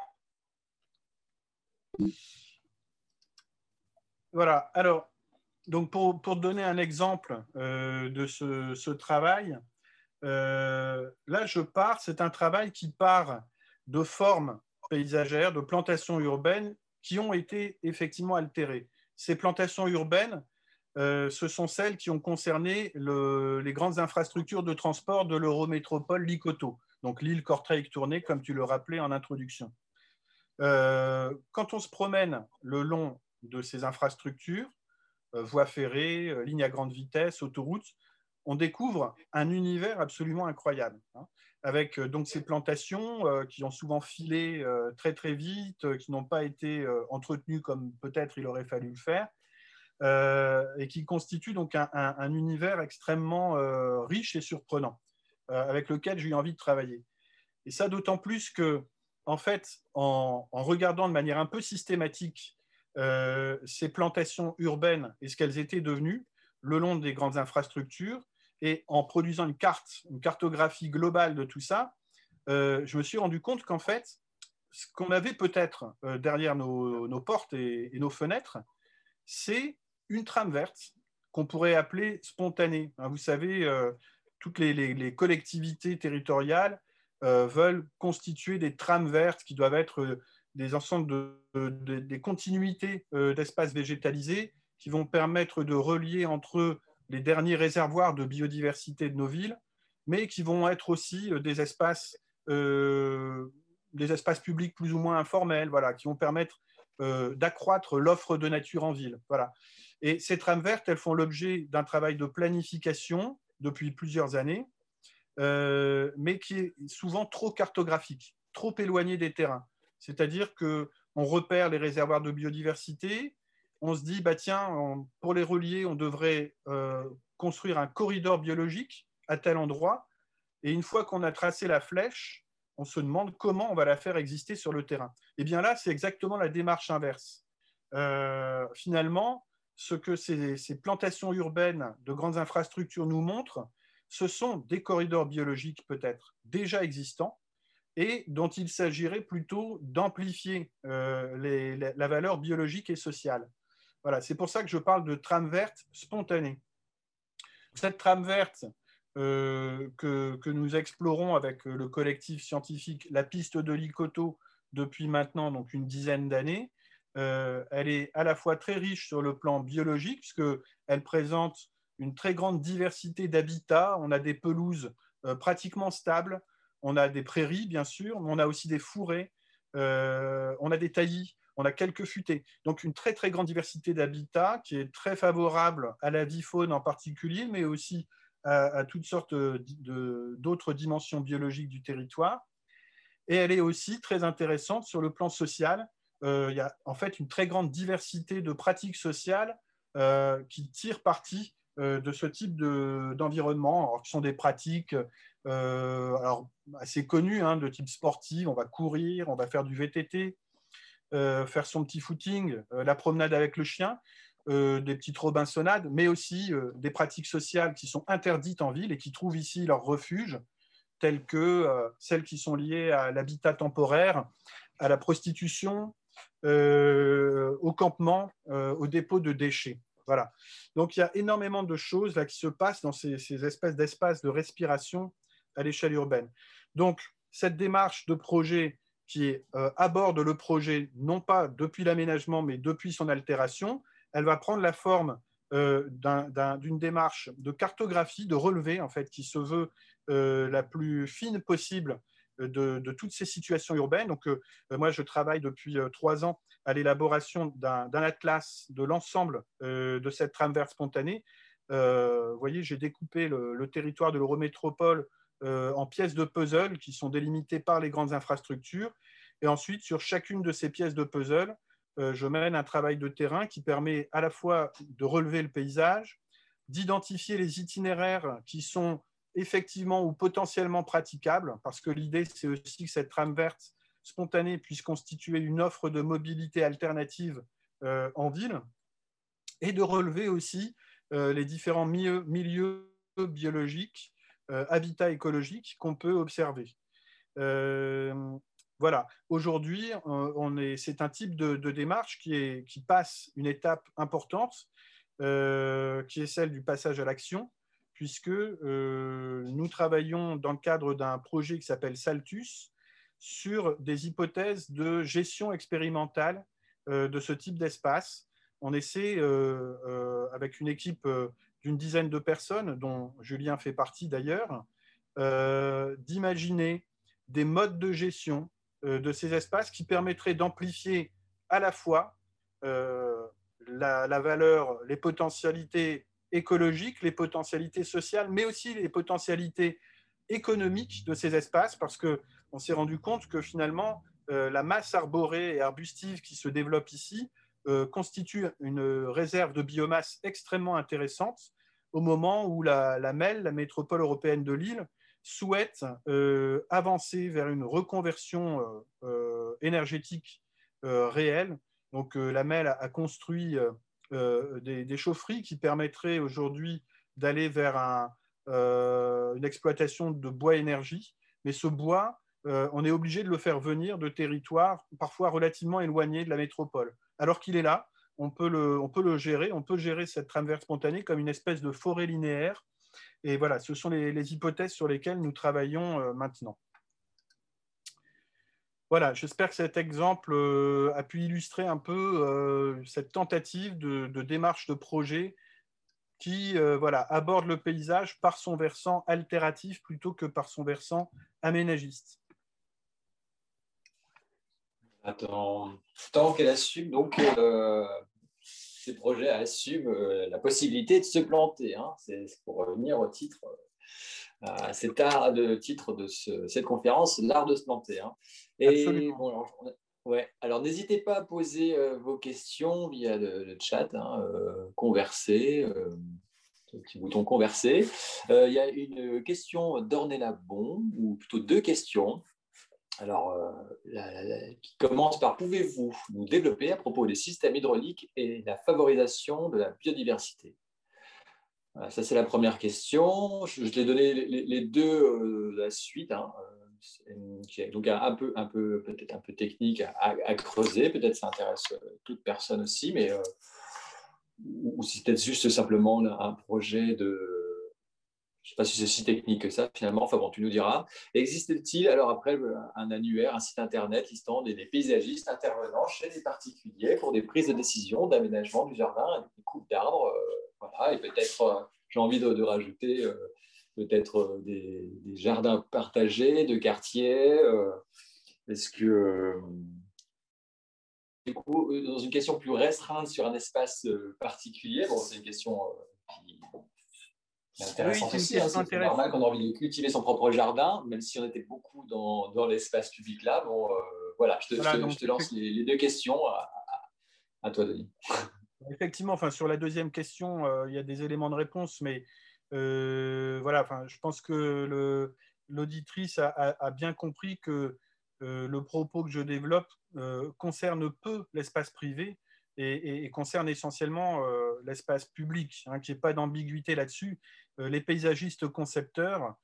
Voilà. Alors, donc pour donner un exemple de ce travail, là, c'est un travail qui part de formes paysagères, de plantations urbaines qui ont été effectivement altérées. Ces plantations urbaines, ce sont celles qui ont concerné les grandes infrastructures de transport de l'Eurométropole Licoto, donc l'île Kortrijk-Tournai, comme tu le rappelais en introduction. Quand on se promène le long de ces infrastructures, voies ferrées, lignes à grande vitesse, autoroutes, on découvre un univers absolument incroyable, hein, avec donc ces plantations qui ont souvent filé très très vite, qui n'ont pas été entretenues comme peut-être il aurait fallu le faire, et qui constituent donc un univers extrêmement riche et surprenant, avec lequel j'ai eu envie de travailler. Et ça d'autant plus que, en fait, en regardant de manière un peu systématique ces plantations urbaines et ce qu'elles étaient devenues le long des grandes infrastructures, et en produisant une cartographie globale de tout ça, je me suis rendu compte qu'en fait, ce qu'on avait peut-être derrière nos portes et nos fenêtres, c'est une trame verte qu'on pourrait appeler spontanée. Vous savez, toutes les collectivités territoriales veulent constituer des trames vertes qui doivent être des ensembles des continuités d'espaces végétalisés qui vont permettre de relier entre eux les derniers réservoirs de biodiversité de nos villes, mais qui vont être aussi des espaces publics plus ou moins informels, voilà, qui vont permettre d'accroître l'offre de nature en ville. Voilà. Et ces trames vertes, elles font l'objet d'un travail de planification depuis plusieurs années, mais qui est souvent trop cartographique, trop éloigné des terrains. C'est-à-dire qu'on repère les réservoirs de biodiversité, on se dit, bah tiens, pour les relier, on devrait construire un corridor biologique à tel endroit, et une fois qu'on a tracé la flèche, on se demande comment on va la faire exister sur le terrain. Et bien là, c'est exactement la démarche inverse. Finalement, ce que ces plantations urbaines de grandes infrastructures nous montrent, ce sont des corridors biologiques peut-être déjà existants et dont il s'agirait plutôt d'amplifier la valeur biologique et sociale. Voilà, c'est pour ça que je parle de trame verte spontanée. Cette trame verte que nous explorons avec le collectif scientifique La Piste de Licoto depuis maintenant donc une dizaine d'années, elle est à la fois très riche sur le plan biologique, puisqu'elle présente une très grande diversité d'habitats. On a des pelouses pratiquement stables, on a des prairies, bien sûr, mais on a aussi des fourrés, on a des taillis, on a quelques futaies. Donc, une très, très grande diversité d'habitats qui est très favorable à la vie faune en particulier, mais aussi à toutes sortes d'autres dimensions biologiques du territoire. Et elle est aussi très intéressante sur le plan social. Il y a en fait une très grande diversité de pratiques sociales qui tirent parti de ce type d'environnement, qui sont des pratiques alors, assez connues, hein, de type sportif. On va courir, on va faire du VTT, faire son petit footing, la promenade avec le chien, des petites robinsonnades, mais aussi des pratiques sociales qui sont interdites en ville et qui trouvent ici leur refuge, telles que celles qui sont liées à l'habitat temporaire, à la prostitution, au campement, au dépôt de déchets. Voilà. Donc il y a énormément de choses là qui se passent dans ces espèces d'espaces de respiration à l'échelle urbaine. Donc cette démarche de projet qui aborde le projet non pas depuis l'aménagement mais depuis son altération, elle va prendre la forme d'une démarche de cartographie, de relevé, en fait, qui se veut la plus fine possible de toutes ces situations urbaines. Donc, moi, je travaille depuis 3 ans à l'élaboration d'un atlas de l'ensemble de cette trame verte spontanée. Vous voyez, j'ai découpé le territoire de l'Eurométropole en pièces de puzzle qui sont délimitées par les grandes infrastructures. Et ensuite, sur chacune de ces pièces de puzzle, je mène un travail de terrain qui permet à la fois de relever le paysage, d'identifier les itinéraires qui sont effectivement ou potentiellement praticables, parce que l'idée, c'est aussi que cette trame verte spontanée puisse constituer une offre de mobilité alternative en ville, et de relever aussi les différents milieux biologiques, habitats écologiques qu'on peut observer. Voilà. Aujourd'hui, c'est un type de démarche qui passe une étape importante, qui est celle du passage à l'action, puisque nous travaillons dans le cadre d'un projet qui s'appelle Saltus sur des hypothèses de gestion expérimentale de ce type d'espace. On essaie, avec une équipe d'une dizaine de personnes, dont Julien fait partie d'ailleurs, d'imaginer des modes de gestion de ces espaces qui permettraient d'amplifier à la fois la valeur, les potentialités écologiques, les potentialités sociales, mais aussi les potentialités économiques de ces espaces, parce qu'on s'est rendu compte que finalement, la masse arborée et arbustive qui se développe ici constitue une réserve de biomasse extrêmement intéressante au moment où la MEL, la métropole européenne de Lille, souhaite avancer vers une reconversion énergétique réelle. Donc la MEL a construit des chaufferies qui permettraient aujourd'hui d'aller vers une exploitation de bois énergie. Mais ce bois, on est obligé de le faire venir de territoires parfois relativement éloignés de la métropole. Alors qu'il est là, on peut le gérer, on peut gérer cette trame verte spontanée comme une espèce de forêt linéaire. Et voilà, ce sont les hypothèses sur lesquelles nous travaillons maintenant. Voilà, j'espère que cet exemple a pu illustrer un peu cette tentative de démarche de projet qui aborde le paysage par son versant altératif plutôt que par son versant aménagiste. Tant qu'elle assume, donc ces projets assument la possibilité de se planter. Hein. C'est pour revenir au titre, titre de cette conférence, l'art de se planter. Hein. Et bon, alors n'hésitez pas à poser vos questions via le chat, hein, converser. Le petit bouton converser. Il y a une question d'Ornella Bon, ou plutôt 2 questions. Alors, qui commence par: pouvez-vous nous développer à propos des systèmes hydrauliques et la favorisation de la biodiversité? Voilà, ça, c'est la première question. Je t'ai donné les deux la suite. Hein. Donc, peut-être un peu technique à creuser. Peut-être ça intéresse toute personne aussi, mais ou c'est peut-être juste simplement un projet de... Je ne sais pas si c'est si technique que ça, finalement. Enfin bon, tu nous diras. Existe-t-il, alors après, un annuaire, un site internet listant des paysagistes intervenant chez des particuliers pour des prises de décision d'aménagement du jardin et des coupes d'arbres voilà. Et peut-être, j'ai envie de rajouter peut-être des jardins partagés, de quartiers. Est-ce que... du coup, dans une question plus restreinte sur un espace particulier, bon, c'est une question qui... C'est intéressant aussi, hein, c'est normal qu'on a envie de cultiver son propre jardin, même si on était beaucoup dans l'espace public là. Bon, voilà, je te lance les 2 questions à toi, Denis. Effectivement, enfin, sur la deuxième question, il y a des éléments de réponse, mais voilà, enfin, je pense que l'auditrice a bien compris que le propos que je développe concerne peu l'espace privé et concerne essentiellement l'espace public, hein, qu'il n'y ait pas d'ambiguïté là-dessus. Les paysagistes concepteurs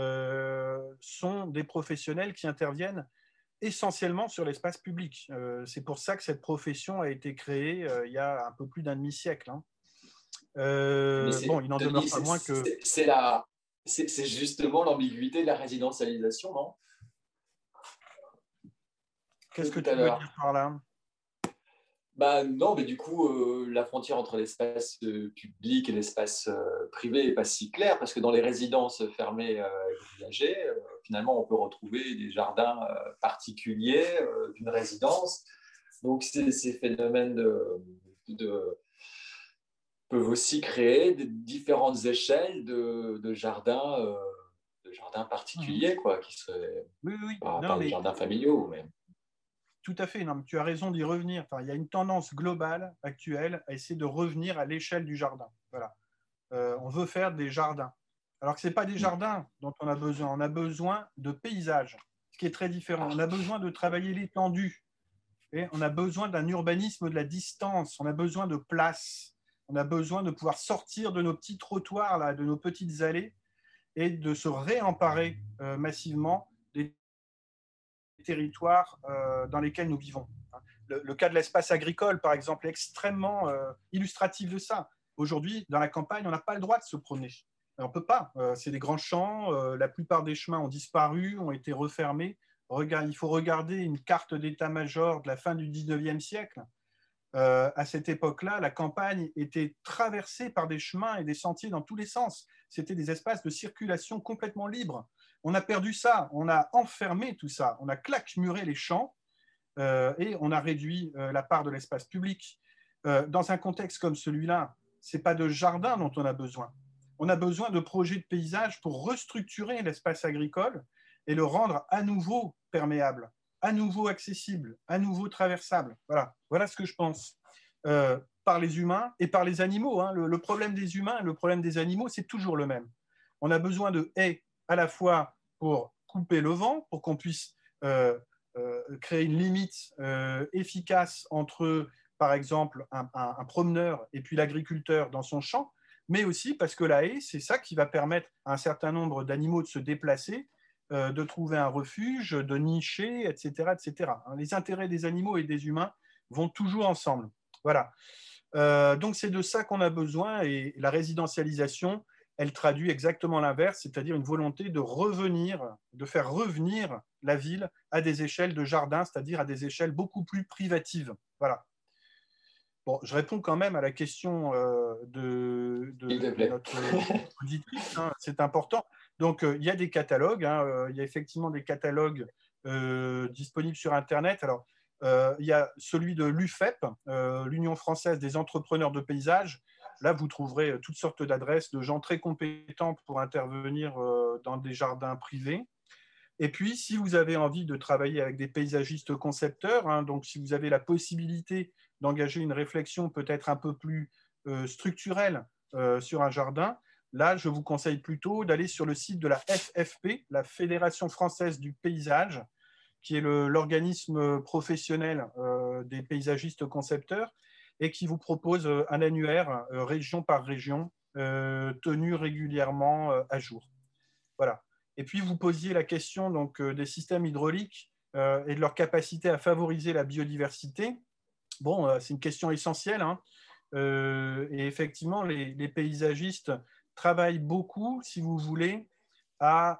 sont des professionnels qui interviennent essentiellement sur l'espace public. C'est pour ça que cette profession a été créée il y a un peu plus d'un demi-siècle. Hein. Bon, il n'en demeure pas moins que... C'est justement l'ambiguïté de la résidentialisation, non? Qu'est-ce que tu veux dire par là? Bah, non, mais du coup, la frontière entre l'espace public et l'espace privé n'est pas si claire, parce que dans les résidences fermées et grillagées, finalement, on peut retrouver des jardins particuliers d'une résidence. Donc, ces phénomènes de- peuvent aussi créer des différentes échelles de jardins Mhm. particuliers, quoi, qui seraient Oui, oui, oui. pas Non, des mais jardins familiaux. Mais... tout à fait. Non, mais tu as raison d'y revenir. Enfin, il y a une tendance globale actuelle à essayer de revenir à l'échelle du jardin. Voilà. On veut faire des jardins. Alors que ce n'est pas des jardins dont on a besoin. On a besoin de paysages, ce qui est très différent. On a besoin de travailler l'étendue. Et on a besoin d'un urbanisme de la distance. On a besoin de place. On a besoin de pouvoir sortir de nos petits trottoirs, là, de nos petites allées, et de se réemparer massivement des territoires dans lesquels nous vivons. Le cas de l'espace agricole, par exemple, est extrêmement illustratif de ça. Aujourd'hui, dans la campagne, on n'a pas le droit de se promener. On ne peut pas. C'est des grands champs. La plupart des chemins ont disparu, ont été refermés. Il faut regarder une carte d'état-major de la fin du 19e siècle. À cette époque-là, la campagne était traversée par des chemins et des sentiers dans tous les sens. C'était des espaces de circulation complètement libres. On a perdu ça, on a enfermé tout ça, on a claquemuré les champs et on a réduit la part de l'espace public. Dans un contexte comme celui-là, ce n'est pas de jardin dont on a besoin. On a besoin de projets de paysage pour restructurer l'espace agricole et le rendre à nouveau perméable, à nouveau accessible, à nouveau traversable. Voilà ce que je pense. Par les humains et par les animaux. Hein. Le problème des humains et le problème des animaux, c'est toujours le même. On a besoin de haies à la fois pour couper le vent, pour qu'on puisse créer une limite efficace entre, par exemple, un promeneur et puis l'agriculteur dans son champ, mais aussi parce que la haie, c'est ça qui va permettre à un certain nombre d'animaux de se déplacer, de trouver un refuge, de nicher, etc., etc. Les intérêts des animaux et des humains vont toujours ensemble. Voilà. Donc c'est de ça qu'on a besoin et la résidentialisation, elle traduit exactement l'inverse, c'est-à-dire une volonté de revenir, de faire revenir la ville à des échelles de jardin, c'est-à-dire à des échelles beaucoup plus privatives. Voilà. Bon, je réponds quand même à la question S'il te de plaît. notre auditrice, hein, c'est important. Donc, il y a des catalogues, hein, il y a effectivement des catalogues disponibles sur Internet. Alors, il y a celui de l'UFEP, l'Union française des entrepreneurs de paysage. Là, vous trouverez toutes sortes d'adresses de gens très compétents pour intervenir dans des jardins privés. Et puis, si vous avez envie de travailler avec des paysagistes concepteurs, hein, donc si vous avez la possibilité d'engager une réflexion peut-être un peu plus structurelle sur un jardin, là, je vous conseille plutôt d'aller sur le site de la FFP, la Fédération française du paysage, qui est l'organisme professionnel des paysagistes concepteurs et qui vous propose un annuaire région par région tenu régulièrement à jour. Voilà. Et puis, vous posiez la question donc, des systèmes hydrauliques et de leur capacité à favoriser la biodiversité. Bon, c'est une question essentielle. Hein. Et effectivement, les paysagistes travaillent beaucoup, si vous voulez, à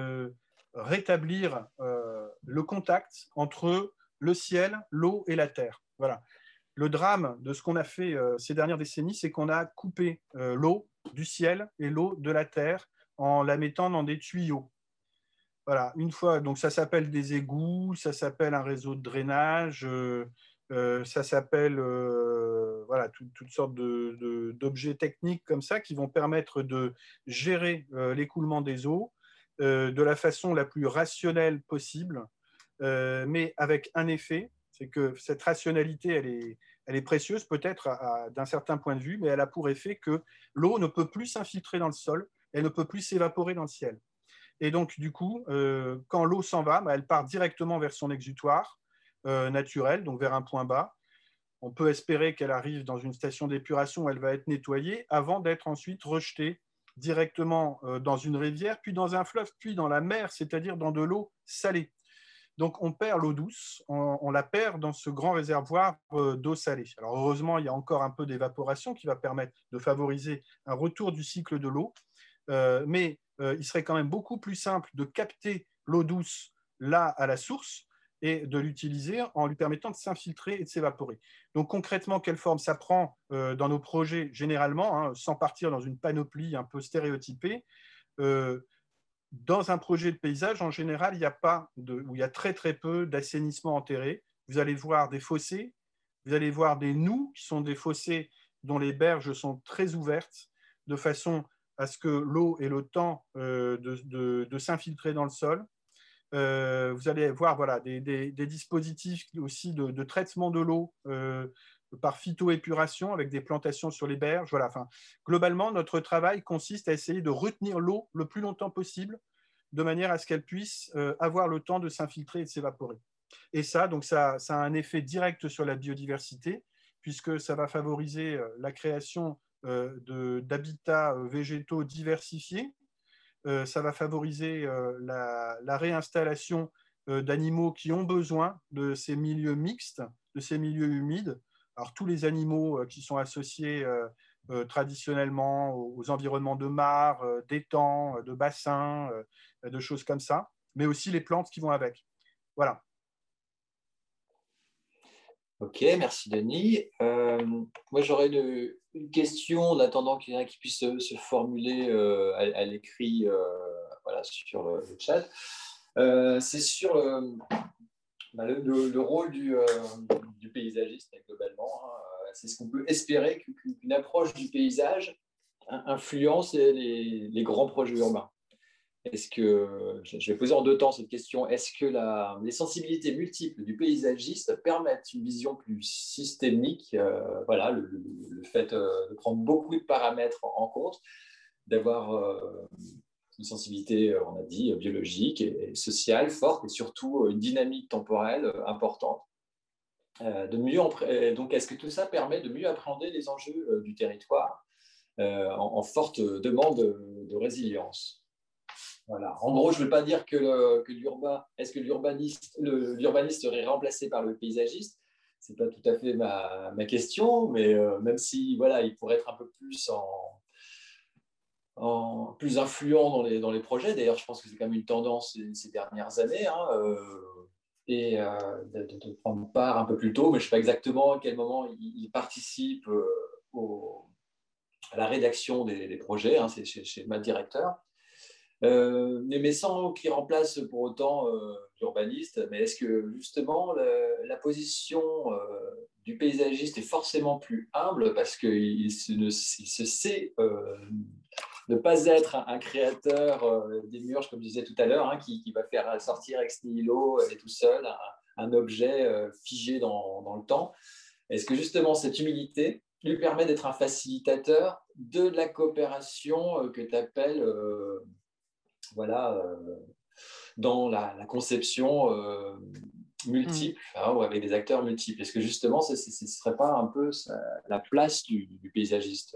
rétablir le contact entre le ciel, l'eau et la terre. Voilà. Le drame de ce qu'on a fait ces dernières décennies, c'est qu'on a coupé l'eau du ciel et l'eau de la terre en la mettant dans des tuyaux. Voilà, une fois, donc ça s'appelle des égouts, ça s'appelle un réseau de drainage, ça s'appelle voilà, toutes sortes d'objets techniques comme ça qui vont permettre de gérer l'écoulement des eaux de la façon la plus rationnelle possible, mais avec un effet, c'est que cette rationalité, elle est précieuse peut-être d'un certain point de vue, mais elle a pour effet que l'eau ne peut plus s'infiltrer dans le sol, elle ne peut plus s'évaporer dans le ciel. Et donc, du coup, quand l'eau s'en va, elle part directement vers son exutoire naturel, donc vers un point bas. On peut espérer qu'elle arrive dans une station d'épuration où elle va être nettoyée avant d'être ensuite rejetée directement dans une rivière, puis dans un fleuve, puis dans la mer, c'est-à-dire dans de l'eau salée. Donc, on perd l'eau douce, on la perd dans ce grand réservoir d'eau salée. Alors, heureusement, il y a encore un peu d'évaporation qui va permettre de favoriser un retour du cycle de l'eau. Mais il serait quand même beaucoup plus simple de capter l'eau douce là à la source et de l'utiliser en lui permettant de s'infiltrer et de s'évaporer. Donc concrètement, quelle forme ça prend dans nos projets généralement, hein, sans partir dans une panoplie un peu stéréotypée. Dans un projet de paysage, en général, il y a très très peu d'assainissement enterré. Vous allez voir des fossés, vous allez voir des noues qui sont des fossés dont les berges sont très ouvertes, de façon à ce que l'eau ait le temps de s'infiltrer dans le sol. Vous allez voir voilà, des dispositifs aussi de traitement de l'eau par phytoépuration avec des plantations sur les berges. Voilà. Enfin, globalement, notre travail consiste à essayer de retenir l'eau le plus longtemps possible de manière à ce qu'elle puisse avoir le temps de s'infiltrer et de s'évaporer. Et ça, donc ça a un effet direct sur la biodiversité, puisque ça va favoriser la création d'habitats végétaux diversifiés. Ça va favoriser la réinstallation d'animaux qui ont besoin de ces milieux mixtes, de ces milieux humides. Alors, tous les animaux qui sont associés traditionnellement aux environnements de mares, d'étangs, de bassins, de choses comme ça, mais aussi les plantes qui vont avec. Voilà. Ok, merci Denis. Moi, j'aurais une question en attendant qu'il y en ait qui puisse se formuler à l'écrit voilà, sur le chat. C'est sur le rôle du paysagiste globalement. Hein. C'est ce qu'on peut espérer qu'une approche du paysage influence les grands projets urbains. Est-ce que, je vais poser en deux temps cette question, est-ce que les sensibilités multiples du paysagiste permettent une vision plus systémique, voilà, le fait de prendre beaucoup de paramètres en compte, d'avoir une sensibilité, on a dit, biologique et sociale forte, et surtout une dynamique temporelle importante. Donc, est-ce que tout ça permet de mieux appréhender les enjeux du territoire en forte demande de résilience? Voilà. En gros, je ne veux pas dire est-ce que l'urbaniste serait remplacé par le paysagiste? Ce n'est pas tout à fait ma question, mais même si voilà, il pourrait être un peu plus plus influent dans les projets. D'ailleurs, je pense que c'est quand même une tendance ces dernières années, hein, et de prendre part un peu plus tôt, mais je ne sais pas exactement à quel moment il participe à la rédaction des projets, hein, c'est chez ma directeur. Mais sans qu'il remplace pour autant l'urbaniste, mais est-ce que justement la position du paysagiste est forcément plus humble parce qu'il se sait ne pas être un créateur des murs, comme je disais tout à l'heure, hein, qui va faire sortir ex nihilo et tout seul un objet figé dans le temps. Est-ce que justement cette humilité lui permet d'être un facilitateur de la coopération que tu appelles voilà, dans la conception multiple, hein, ou avec des acteurs multiples. Est-ce que justement, ce ne serait pas un peu la place du paysagiste?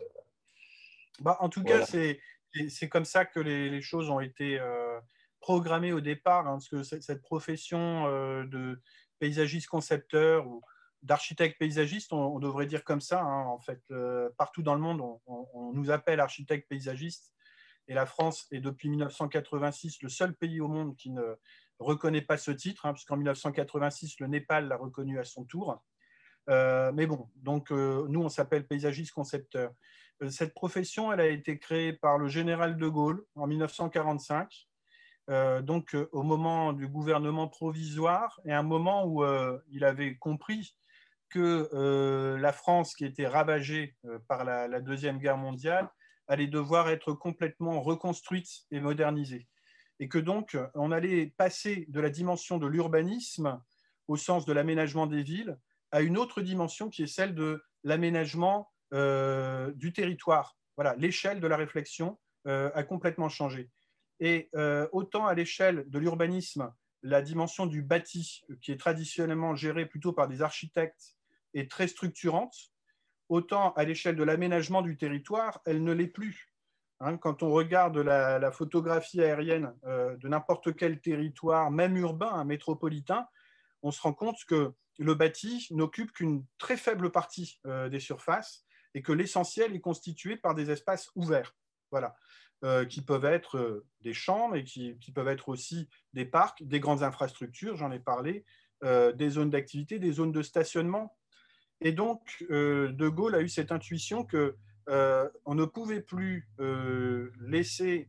En tout cas, c'est comme ça que les choses ont été programmées au départ, hein, parce que cette profession de paysagiste concepteur ou d'architecte paysagiste, on devrait dire comme ça, hein, en fait, partout dans le monde, on nous appelle architecte paysagiste. Et la France est depuis 1986 le seul pays au monde qui ne reconnaît pas ce titre, hein, puisqu'en 1986, le Népal l'a reconnu à son tour. Mais bon, donc nous, on s'appelle paysagiste concepteur. Cette profession, elle a été créée par le général de Gaulle en 1945, donc au moment du gouvernement provisoire, et un moment où il avait compris que la France, qui était ravagée par la Deuxième Guerre mondiale, allait devoir être complètement reconstruite et modernisée. Et que donc, on allait passer de la dimension de l'urbanisme, au sens de l'aménagement des villes, à une autre dimension qui est celle de l'aménagement du territoire. Voilà, l'échelle de la réflexion a complètement changé. Et autant à l'échelle de l'urbanisme, la dimension du bâti, qui est traditionnellement gérée plutôt par des architectes, est très structurante, autant à l'échelle de l'aménagement du territoire, elle ne l'est plus. Hein, quand on regarde la photographie aérienne de n'importe quel territoire, même urbain, métropolitain, on se rend compte que le bâti n'occupe qu'une très faible partie des surfaces et que l'essentiel est constitué par des espaces ouverts, voilà, qui peuvent être des champs, mais qui peuvent être aussi des parcs, des grandes infrastructures, j'en ai parlé, des zones d'activité, des zones de stationnement. Et donc, De Gaulle a eu cette intuition que on ne pouvait plus laisser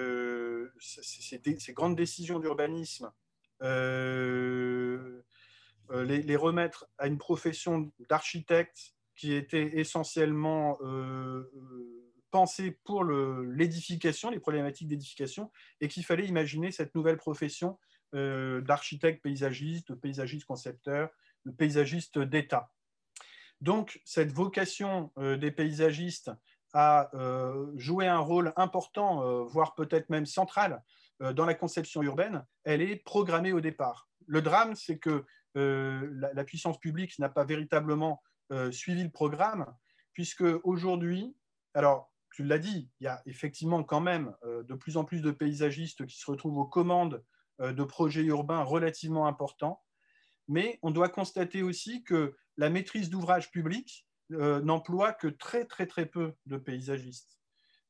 ces grandes décisions d'urbanisme les remettre à une profession d'architecte qui était essentiellement pensée pour l'édification, les problématiques d'édification, et qu'il fallait imaginer cette nouvelle profession d'architecte paysagiste, de paysagiste concepteur, de paysagiste d'État. Donc, cette vocation des paysagistes à jouer un rôle important, voire peut-être même central, dans la conception urbaine, elle est programmée au départ. Le drame, c'est que la puissance publique n'a pas véritablement suivi le programme, puisque aujourd'hui, alors tu l'as dit, il y a effectivement quand même de plus en plus de paysagistes qui se retrouvent aux commandes de projets urbains relativement importants, mais on doit constater aussi que la maîtrise d'ouvrage public n'emploie que très peu de paysagistes.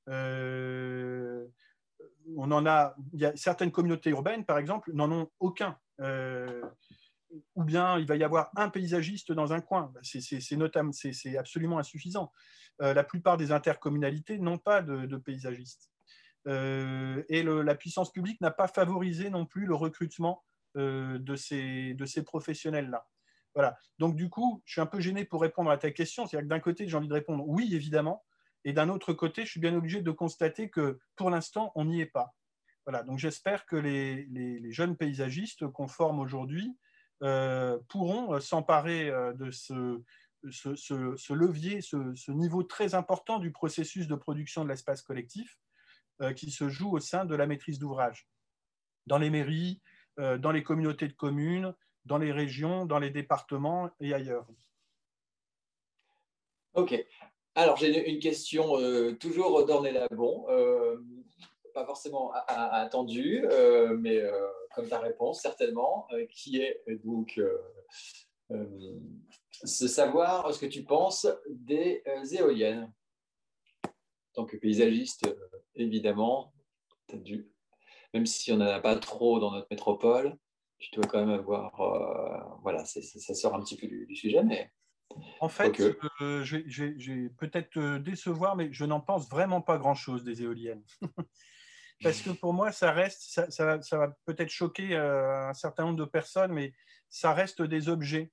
Il y a certaines communautés urbaines, par exemple, n'en ont aucun. Ou bien il va y avoir un paysagiste dans un coin. C'est absolument insuffisant. La plupart des intercommunalités n'ont pas de paysagistes. Et la puissance publique n'a pas favorisé non plus le recrutement de ces professionnels-là. Voilà. Donc, du coup, je suis un peu gêné pour répondre à ta question. C'est-à-dire que d'un côté, j'ai envie de répondre oui, évidemment, et d'un autre côté, je suis bien obligé de constater que pour l'instant, on n'y est pas. Voilà. Donc, j'espère que les jeunes paysagistes qu'on forme aujourd'hui pourront s'emparer de ce levier, ce niveau très important du processus de production de l'espace collectif qui se joue au sein de la maîtrise d'ouvrage, dans les mairies, dans les communautés de communes, dans les régions, dans les départements et ailleurs. Ok. Alors, j'ai une question toujours d'Ornella-Bon, pas forcément attendue, mais comme ta réponse, certainement, qui est donc savoir ce que tu penses des éoliennes. En tant que paysagiste, évidemment, t'as dû, même si on n'en a pas trop dans notre métropole, tu dois quand même avoir. Voilà, ça sort un petit peu du sujet, mais. En fait, je vais peut-être te décevoir, mais je n'en pense vraiment pas grand-chose des éoliennes. Parce que pour moi, ça va peut-être choquer un certain nombre de personnes, mais ça reste des objets,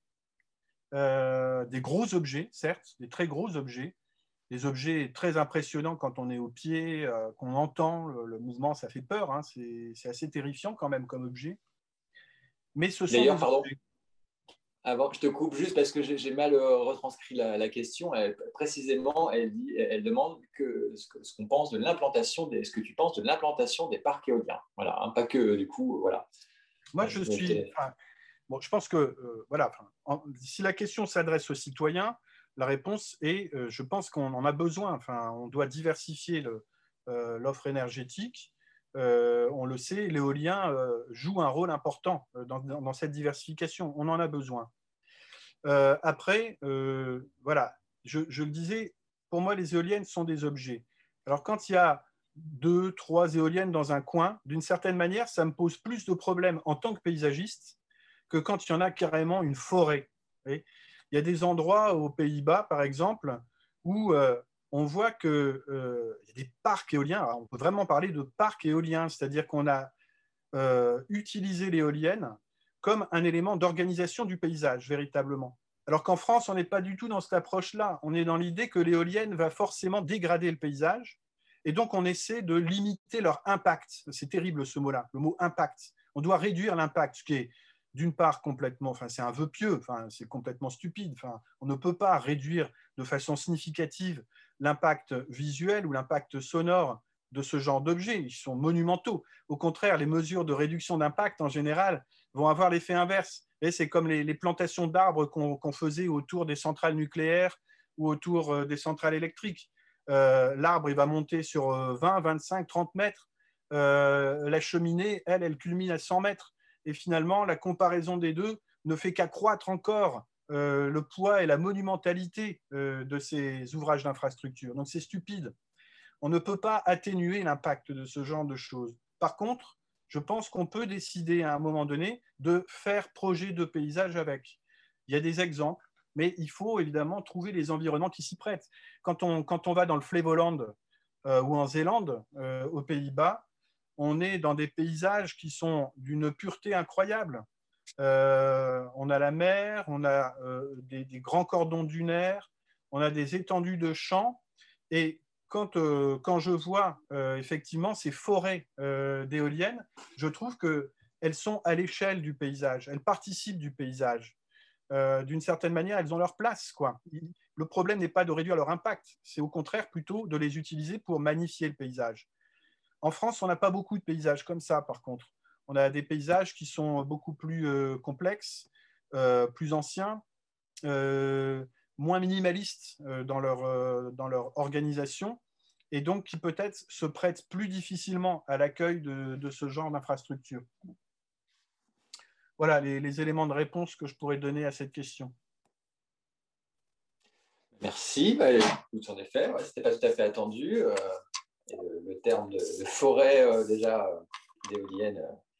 des gros objets, certes, des très gros objets, des objets très impressionnants quand on est au pied, qu'on entend, le mouvement, ça fait peur, hein, c'est assez terrifiant quand même comme objet. Mais ce sont D'ailleurs, des pardon, objets. avant, je te coupe juste parce que j'ai mal retranscrit la question. Précisément, elle demande ce qu'on pense de l'implantation ce que tu penses de l'implantation des parcs éoliens. Voilà, hein, pas que du coup, voilà. Moi, je pense que voilà, si la question s'adresse aux citoyens, la réponse est, je pense qu'on en a besoin. Enfin, on doit diversifier l'offre énergétique. On le sait, l'éolien joue un rôle important dans cette diversification. On en a besoin. Après, voilà, je le disais, pour moi, les éoliennes sont des objets. Alors, quand il y a 2, 3 éoliennes dans un coin, d'une certaine manière, ça me pose plus de problèmes en tant que paysagiste que quand il y en a carrément une forêt. Il y a des endroits aux Pays-Bas, par exemple, où on voit qu'il y a des parcs éoliens. Alors, on peut vraiment parler de parcs éoliens, c'est-à-dire qu'on a utilisé l'éolienne comme un élément d'organisation du paysage, véritablement. Alors qu'en France, on n'est pas du tout dans cette approche-là. On est dans l'idée que l'éolienne va forcément dégrader le paysage, et donc on essaie de limiter leur impact. C'est terrible ce mot-là, le mot impact. On doit réduire l'impact, ce qui est d'une part complètement, c'est un vœu pieux, c'est complètement stupide. On ne peut pas réduire de façon significative l'impact visuel ou l'impact sonore de ce genre d'objets. Ils sont monumentaux. Au contraire, les mesures de réduction d'impact, en général, vont avoir l'effet inverse. Et c'est comme les plantations d'arbres qu'on faisait autour des centrales nucléaires ou autour des centrales électriques. L'arbre, il va monter sur 20, 25, 30 mètres. La cheminée, elle culmine à 100 mètres. Et finalement, la comparaison des deux ne fait qu'accroître encore le poids et la monumentalité de ces ouvrages d'infrastructure. Donc, c'est stupide. On ne peut pas atténuer l'impact de ce genre de choses. Par contre, je pense qu'on peut décider à un moment donné de faire projet de paysage avec. Il y a des exemples, mais il faut évidemment trouver les environnements qui s'y prêtent. Quand on va dans le Flevoland ou en Zélande, aux Pays-Bas, on est dans des paysages qui sont d'une pureté incroyable. On a la mer, on a des grands cordons dunaires, on a des étendues de champs. Et quand je vois effectivement ces forêts d'éoliennes, je trouve qu'elles sont à l'échelle du paysage, elles participent du paysage. D'une certaine manière, elles ont leur place, quoi. Le problème n'est pas de réduire leur impact, c'est au contraire plutôt de les utiliser pour magnifier le paysage. En France, on n'a pas beaucoup de paysages comme ça, par contre. On a des paysages qui sont beaucoup plus complexes, plus anciens, moins minimalistes dans leur organisation, et donc qui peut-être se prêtent plus difficilement à l'accueil de ce genre d'infrastructure. Voilà les éléments de réponse que je pourrais donner à cette question. Merci. En effet, ce n'était pas tout à fait attendu. Le terme de forêt, déjà, d'éolienne,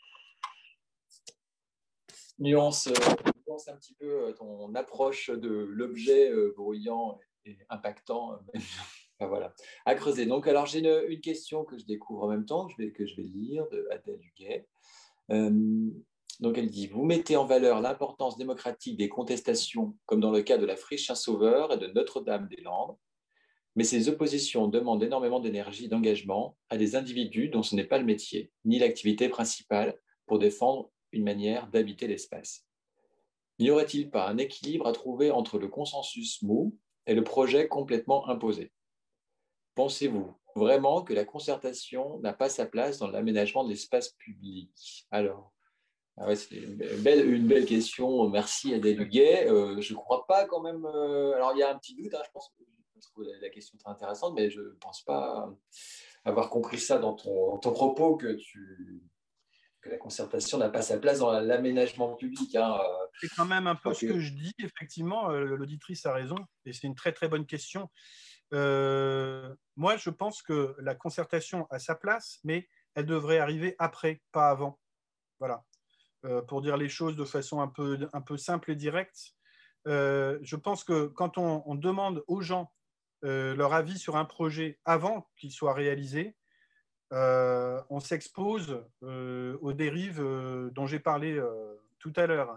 nuance un petit peu ton approche de l'objet bruyant et impactant. Enfin, voilà, à creuser. Donc, alors, j'ai une question que je découvre en même temps, que je vais lire, de Adèle Huguet. Donc, elle dit « Vous mettez en valeur l'importance démocratique des contestations, comme dans le cas de la friche Saint-Sauveur et de Notre-Dame-des-Landes, mais ces oppositions demandent énormément d'énergie et d'engagement à des individus dont ce n'est pas le métier, ni l'activité principale pour défendre une manière d'habiter l'espace. N'y aurait-il pas un équilibre à trouver entre le consensus mou et le projet complètement imposé? Pensez-vous vraiment que la concertation n'a pas sa place dans l'aménagement de l'espace public? » Alors, c'est une belle question. Merci Adèle Huguet. Je ne crois pas quand même. Alors, il y a un petit doute, je pense que je trouve la question très intéressante, mais je ne pense pas avoir compris ça dans ton propos, que la concertation n'a pas sa place dans l'aménagement public. C'est quand même un peu ce que je dis. Effectivement, l'auditrice a raison, et c'est une très très bonne question. Moi, je pense que la concertation a sa place, mais elle devrait arriver après, pas avant. Voilà. Pour dire les choses de façon un peu simple et directe, je pense que quand on demande aux gens leur avis sur un projet avant qu'il soit réalisé, on s'expose aux dérives dont j'ai parlé tout à l'heure.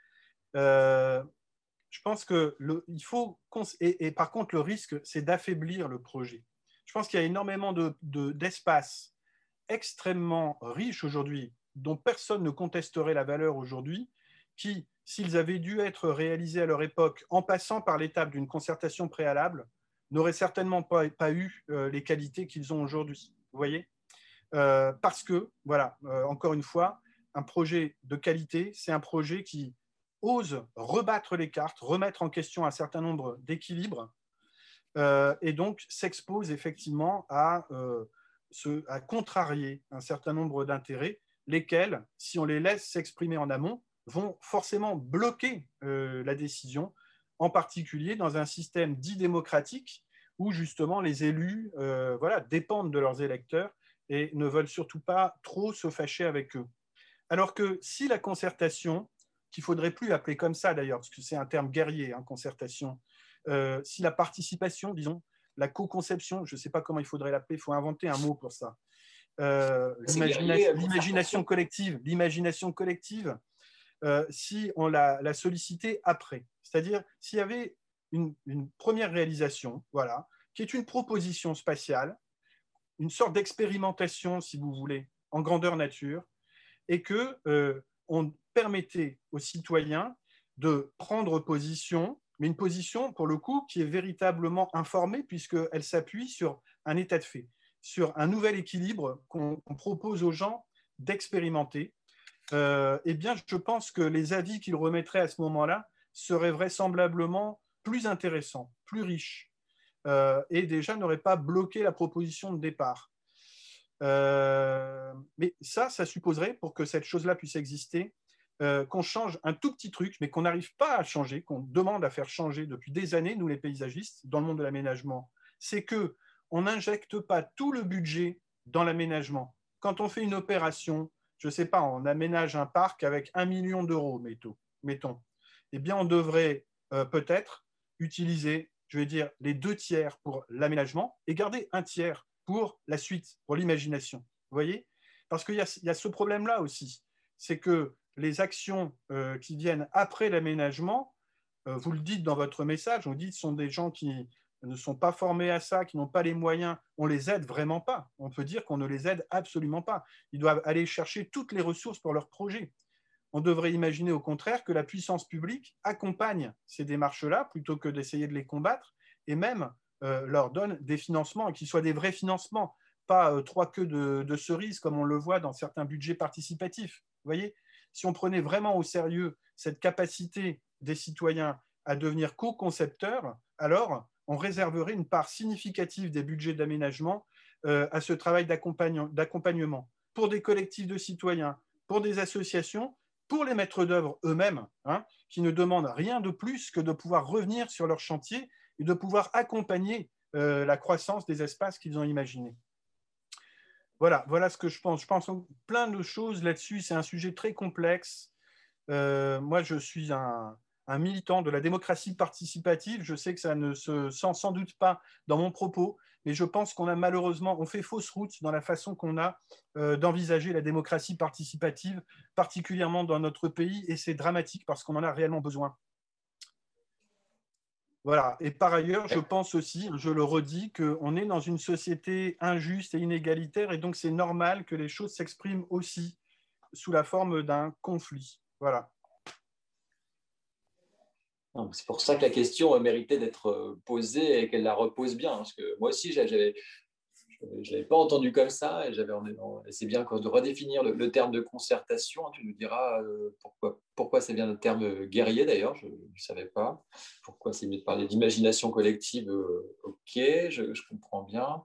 Je pense qu'il faut... Et par contre, le risque, c'est d'affaiblir le projet. Je pense qu'il y a énormément d'espaces extrêmement riches aujourd'hui, dont personne ne contesterait la valeur aujourd'hui, qui, s'ils avaient dû être réalisés à leur époque en passant par l'étape d'une concertation préalable, n'auraient certainement pas eu les qualités qu'ils ont aujourd'hui. Vous voyez ? Parce que, voilà, encore une fois, un projet de qualité, c'est un projet qui ose rebattre les cartes, remettre en question un certain nombre d'équilibres, et donc s'expose effectivement à contrarier un certain nombre d'intérêts, lesquels, si on les laisse s'exprimer en amont, vont forcément bloquer la décision, en particulier dans un système dit démocratique, où justement les élus dépendent de leurs électeurs et ne veulent surtout pas trop se fâcher avec eux. Alors que si la concertation, qu'il ne faudrait plus appeler comme ça d'ailleurs, parce que c'est un terme guerrier, concertation, si la participation, disons, la co-conception, je ne sais pas comment il faudrait l'appeler, il faut inventer un mot pour ça, l'imagination collective, si on l'a sollicité après. C'est-à-dire, s'il y avait une première réalisation, voilà, qui est une proposition spatiale, une sorte d'expérimentation, si vous voulez, en grandeur nature, et qu'on permettait aux citoyens de prendre position, mais une position, pour le coup, qui est véritablement informée, puisqu'elle s'appuie sur un état de fait, sur un nouvel équilibre qu'on propose aux gens d'expérimenter. Eh bien, je pense que les avis qu'ils remettraient à ce moment-là seraient vraisemblablement plus intéressants, plus riches, et déjà n'auraient pas bloqué la proposition de départ. Mais ça supposerait, pour que cette chose-là puisse exister, qu'on change un tout petit truc, mais qu'on n'arrive pas à changer, qu'on demande à faire changer depuis des années, nous les paysagistes, dans le monde de l'aménagement. C'est qu'on n'injecte pas tout le budget dans l'aménagement. Quand on fait une opération, je ne sais pas, on aménage un parc avec 1 million d'euros, mettons, eh bien, on devrait peut-être utiliser, je vais dire, les 2 tiers pour l'aménagement et garder 1 tiers pour la suite, pour l'imagination. Vous voyez? Parce qu'il y a ce problème-là aussi, c'est que les actions qui viennent après l'aménagement, vous le dites dans votre message, vous dites sont des gens qui ne sont pas formés à ça, qui n'ont pas les moyens, on les aide vraiment pas. On peut dire qu'on ne les aide absolument pas. Ils doivent aller chercher toutes les ressources pour leur projet. On devrait imaginer au contraire que la puissance publique accompagne ces démarches-là plutôt que d'essayer de les combattre et même leur donne des financements et qu'ils soient des vrais financements, pas 3 queues de cerises comme on le voit dans certains budgets participatifs. Vous voyez, si on prenait vraiment au sérieux cette capacité des citoyens à devenir co-concepteurs, alors on réserverait une part significative des budgets d'aménagement à ce travail d'accompagnement pour des collectifs de citoyens, pour des associations, pour les maîtres d'œuvre eux-mêmes, qui ne demandent rien de plus que de pouvoir revenir sur leur chantier et de pouvoir accompagner la croissance des espaces qu'ils ont imaginés. Voilà ce que je pense. Je pense plein de choses là-dessus. C'est un sujet très complexe. Moi, je suis un militant de la démocratie participative. Je sais que ça ne se sent sans doute pas dans mon propos, mais je pense qu'on a malheureusement, on fait fausse route dans la façon qu'on a d'envisager la démocratie participative, particulièrement dans notre pays, et c'est dramatique parce qu'on en a réellement besoin. Voilà. Et par ailleurs, je pense aussi, je le redis, qu'on est dans une société injuste et inégalitaire, et donc c'est normal que les choses s'expriment aussi sous la forme d'un conflit. Voilà. C'est pour ça que la question méritait d'être posée et qu'elle la repose bien. Parce que moi aussi, je ne l'avais pas entendu comme ça. Et c'est bien de redéfinir le terme de concertation. Tu nous diras pourquoi ça vient d'un terme guerrier, d'ailleurs. Je ne savais pas. Pourquoi c'est mieux de parler d'imagination collective. Ok, je comprends bien.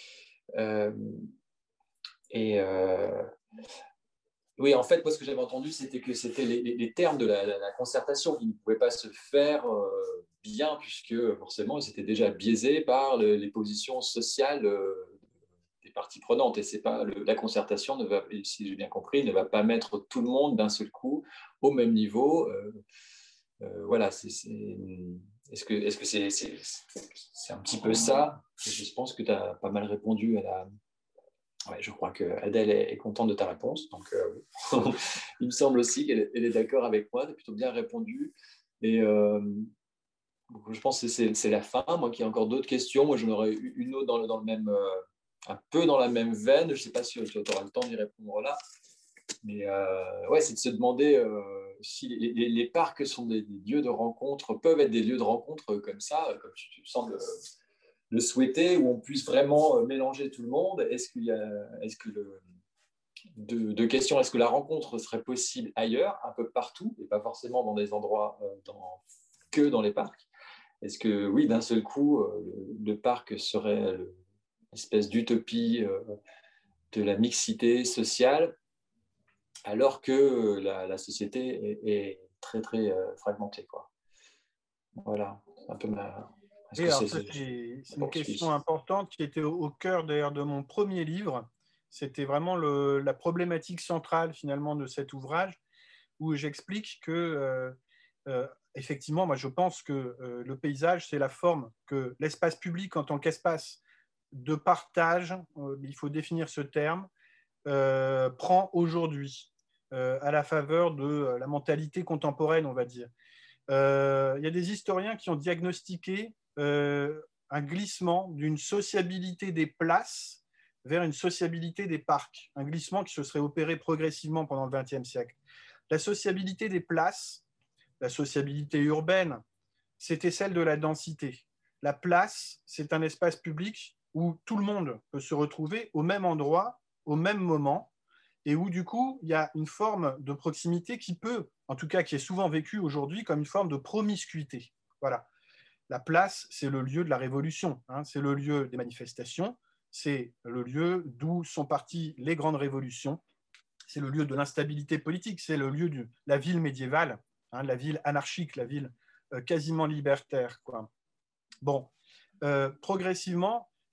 Oui, en fait, moi, ce que j'avais entendu, c'était que c'était les termes de la concertation qui ne pouvaient pas se faire bien, puisque forcément, ils étaient déjà biaisés par les positions sociales des parties prenantes. Et c'est pas la concertation, si j'ai bien compris, ne va pas mettre tout le monde d'un seul coup au même niveau. Voilà, est-ce que c'est un petit peu ça? Je pense que tu as pas mal répondu à la... Ouais, je crois qu'Adèle est contente de ta réponse. Donc, il me semble aussi qu'elle est d'accord avec moi. Tu as plutôt bien répondu. Et je pense que c'est la fin. Moi, qui ai encore d'autres questions. Moi, j'en aurais eu une autre dans le même, un peu dans la même veine. Je ne sais pas si tu auras le temps d'y répondre là. Mais ouais, c'est de se demander si les parcs sont des lieux de rencontre, peuvent être des lieux de rencontre comme ça, comme tu sembles le souhaiter, où on puisse vraiment mélanger tout le monde. Deux questions, est-ce que la rencontre serait possible ailleurs, un peu partout, et pas forcément dans des endroits que dans les parcs? Est-ce que, oui, d'un seul coup, le parc serait l'espèce d'utopie de la mixité sociale, alors que la société est très, très fragmentée, quoi. Voilà, c'est un peu ma... Et alors, c'est une question importante qui était au cœur d'ailleurs de mon premier livre. C'était vraiment la problématique centrale finalement de cet ouvrage, où j'explique que effectivement, moi je pense que le paysage, c'est la forme que l'espace public en tant qu'espace de partage, il faut définir ce terme, prend aujourd'hui à la faveur de la mentalité contemporaine, on va dire. Il y a des historiens qui ont diagnostiqué un glissement d'une sociabilité des places vers une sociabilité des parcs, un glissement qui se serait opéré progressivement pendant le XXe siècle. La sociabilité des places, la sociabilité urbaine, c'était celle de la densité. La place, c'est un espace public où tout le monde peut se retrouver au même endroit, au même moment, et où du coup, il y a une forme de proximité qui peut, en tout cas qui est souvent vécue aujourd'hui comme une forme de promiscuité. Voilà. La place, c'est le lieu de la révolution, c'est le lieu des manifestations, c'est le lieu d'où sont parties les grandes révolutions, c'est le lieu de l'instabilité politique, c'est le lieu de la ville médiévale, la ville anarchique, la ville quasiment libertaire, quoi. Bon, progressivement,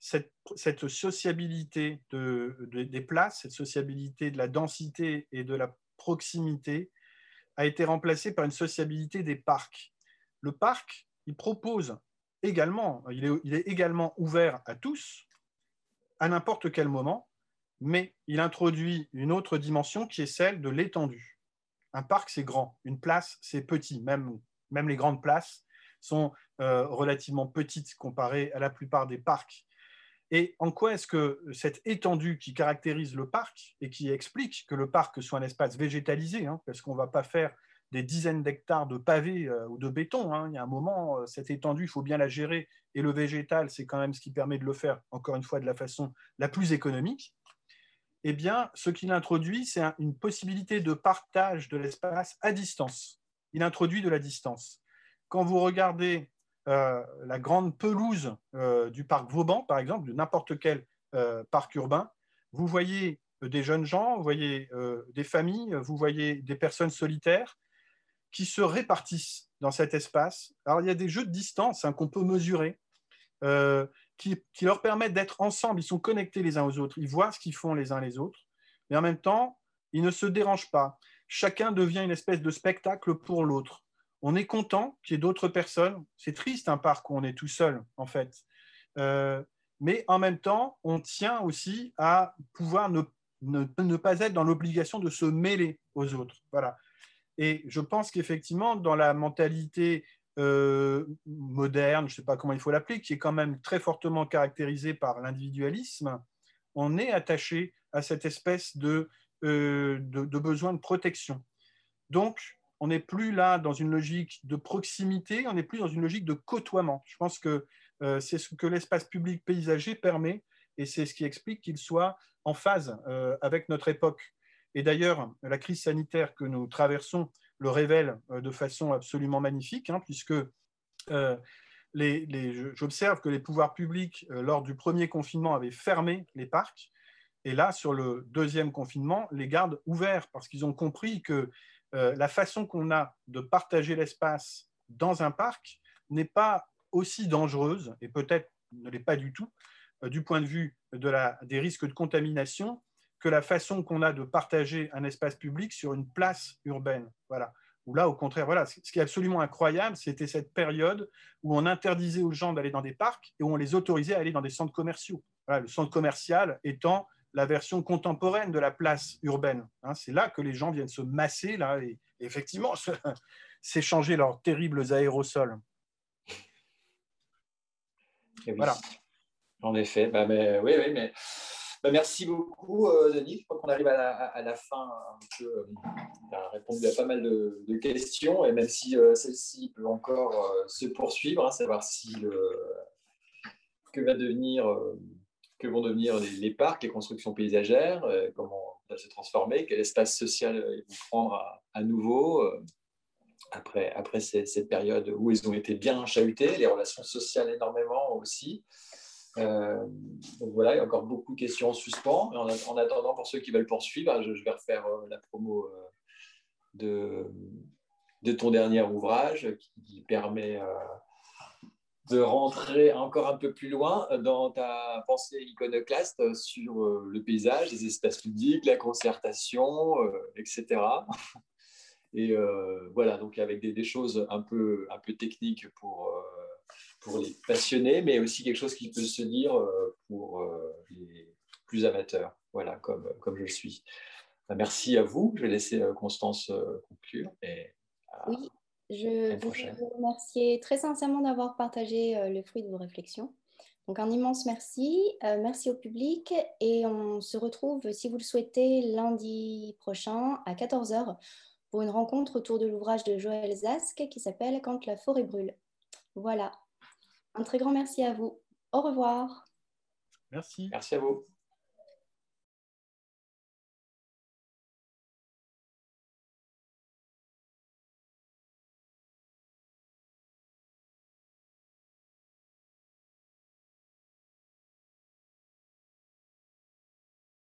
cette sociabilité des places, cette sociabilité de la densité et de la proximité a été remplacée par une sociabilité des parcs. Le parc, il propose également, il est également ouvert à tous, à n'importe quel moment, mais il introduit une autre dimension qui est celle de l'étendue. Un parc, c'est grand. Une place, c'est petit. Même les grandes places sont relativement petites comparées à la plupart des parcs. Et en quoi est-ce que cette étendue qui caractérise le parc et qui explique que le parc soit un espace végétalisé, hein, parce qu'on ne va pas faire des dizaines d'hectares de pavés ou de béton, hein. Il y a un moment, cette étendue, il faut bien la gérer, et le végétal, c'est quand même ce qui permet de le faire, encore une fois, de la façon la plus économique. Eh bien, ce qu'il introduit, c'est une possibilité de partage de l'espace à distance. Il introduit de la distance. Quand vous regardez la grande pelouse du parc Vauban, par exemple, de n'importe quel parc urbain, vous voyez des jeunes gens, vous voyez des familles, vous voyez des personnes solitaires qui se répartissent dans cet espace. Alors, il y a des jeux de distance hein, qu'on peut mesurer, qui leur permettent d'être ensemble. Ils sont connectés les uns aux autres. Ils voient ce qu'ils font les uns les autres. Mais en même temps, ils ne se dérangent pas. Chacun devient une espèce de spectacle pour l'autre. On est content qu'il y ait d'autres personnes. C'est triste un parc où on est tout seul, en fait. Mais en même temps, on tient aussi à pouvoir ne pas être dans l'obligation de se mêler aux autres. Voilà. Et je pense qu'effectivement, dans la mentalité moderne, je ne sais pas comment il faut l'appeler, qui est quand même très fortement caractérisée par l'individualisme, on est attaché à cette espèce de besoin de protection. Donc, on n'est plus là dans une logique de proximité, on n'est plus dans une logique de côtoiement. Je pense que c'est ce que l'espace public paysager permet, et c'est ce qui explique qu'il soit en phase avec notre époque. Et d'ailleurs, la crise sanitaire que nous traversons le révèle de façon absolument magnifique, hein, puisque j'observe que les pouvoirs publics, lors du premier confinement, avaient fermé les parcs. Et là, sur le deuxième confinement, les gardent ouverts parce qu'ils ont compris que la façon qu'on a de partager l'espace dans un parc n'est pas aussi dangereuse, et peut-être ne l'est pas du tout, du point de vue des risques de contamination, que la façon qu'on a de partager un espace public sur une place urbaine. Voilà. Où là, au contraire, voilà, ce qui est absolument incroyable, c'était cette période où on interdisait aux gens d'aller dans des parcs et où on les autorisait à aller dans des centres commerciaux. Voilà, le centre commercial étant la version contemporaine de la place urbaine. Hein, c'est là que les gens viennent se masser là, et effectivement s'échanger leurs terribles aérosols. Et oui, voilà. En effet. Oui, mais merci beaucoup, Denis. Je crois qu'on arrive à la fin. Tu as répondu à pas mal de questions, et même si celle-ci peut encore se poursuivre, hein, savoir que vont devenir les parcs, les constructions paysagères, comment ça va se transformer, quel espace social ils vont prendre à nouveau après cette période où ils ont été bien chahutés, les relations sociales énormément aussi. Donc voilà, il y a encore beaucoup de questions en suspens. En attendant, pour ceux qui veulent poursuivre, je vais refaire la promo de ton dernier ouvrage qui permet de rentrer encore un peu plus loin dans ta pensée iconoclaste sur le paysage, les espaces publics, la concertation, etc. Et voilà, donc avec des choses un peu techniques pour les passionnés, mais aussi quelque chose qui peut se dire pour les plus amateurs, voilà, comme je le suis. Merci à vous. Je vais laisser Constance conclure. Et Oui, je voudrais vous remercier très sincèrement d'avoir partagé le fruit de vos réflexions. Donc un immense merci. Merci au public, et on se retrouve, si vous le souhaitez, lundi prochain à 14 h pour une rencontre autour de l'ouvrage de Joël Zask qui s'appelle « Quand la forêt brûle ». Voilà. Un très grand merci à vous. Au revoir. Merci. Merci à vous.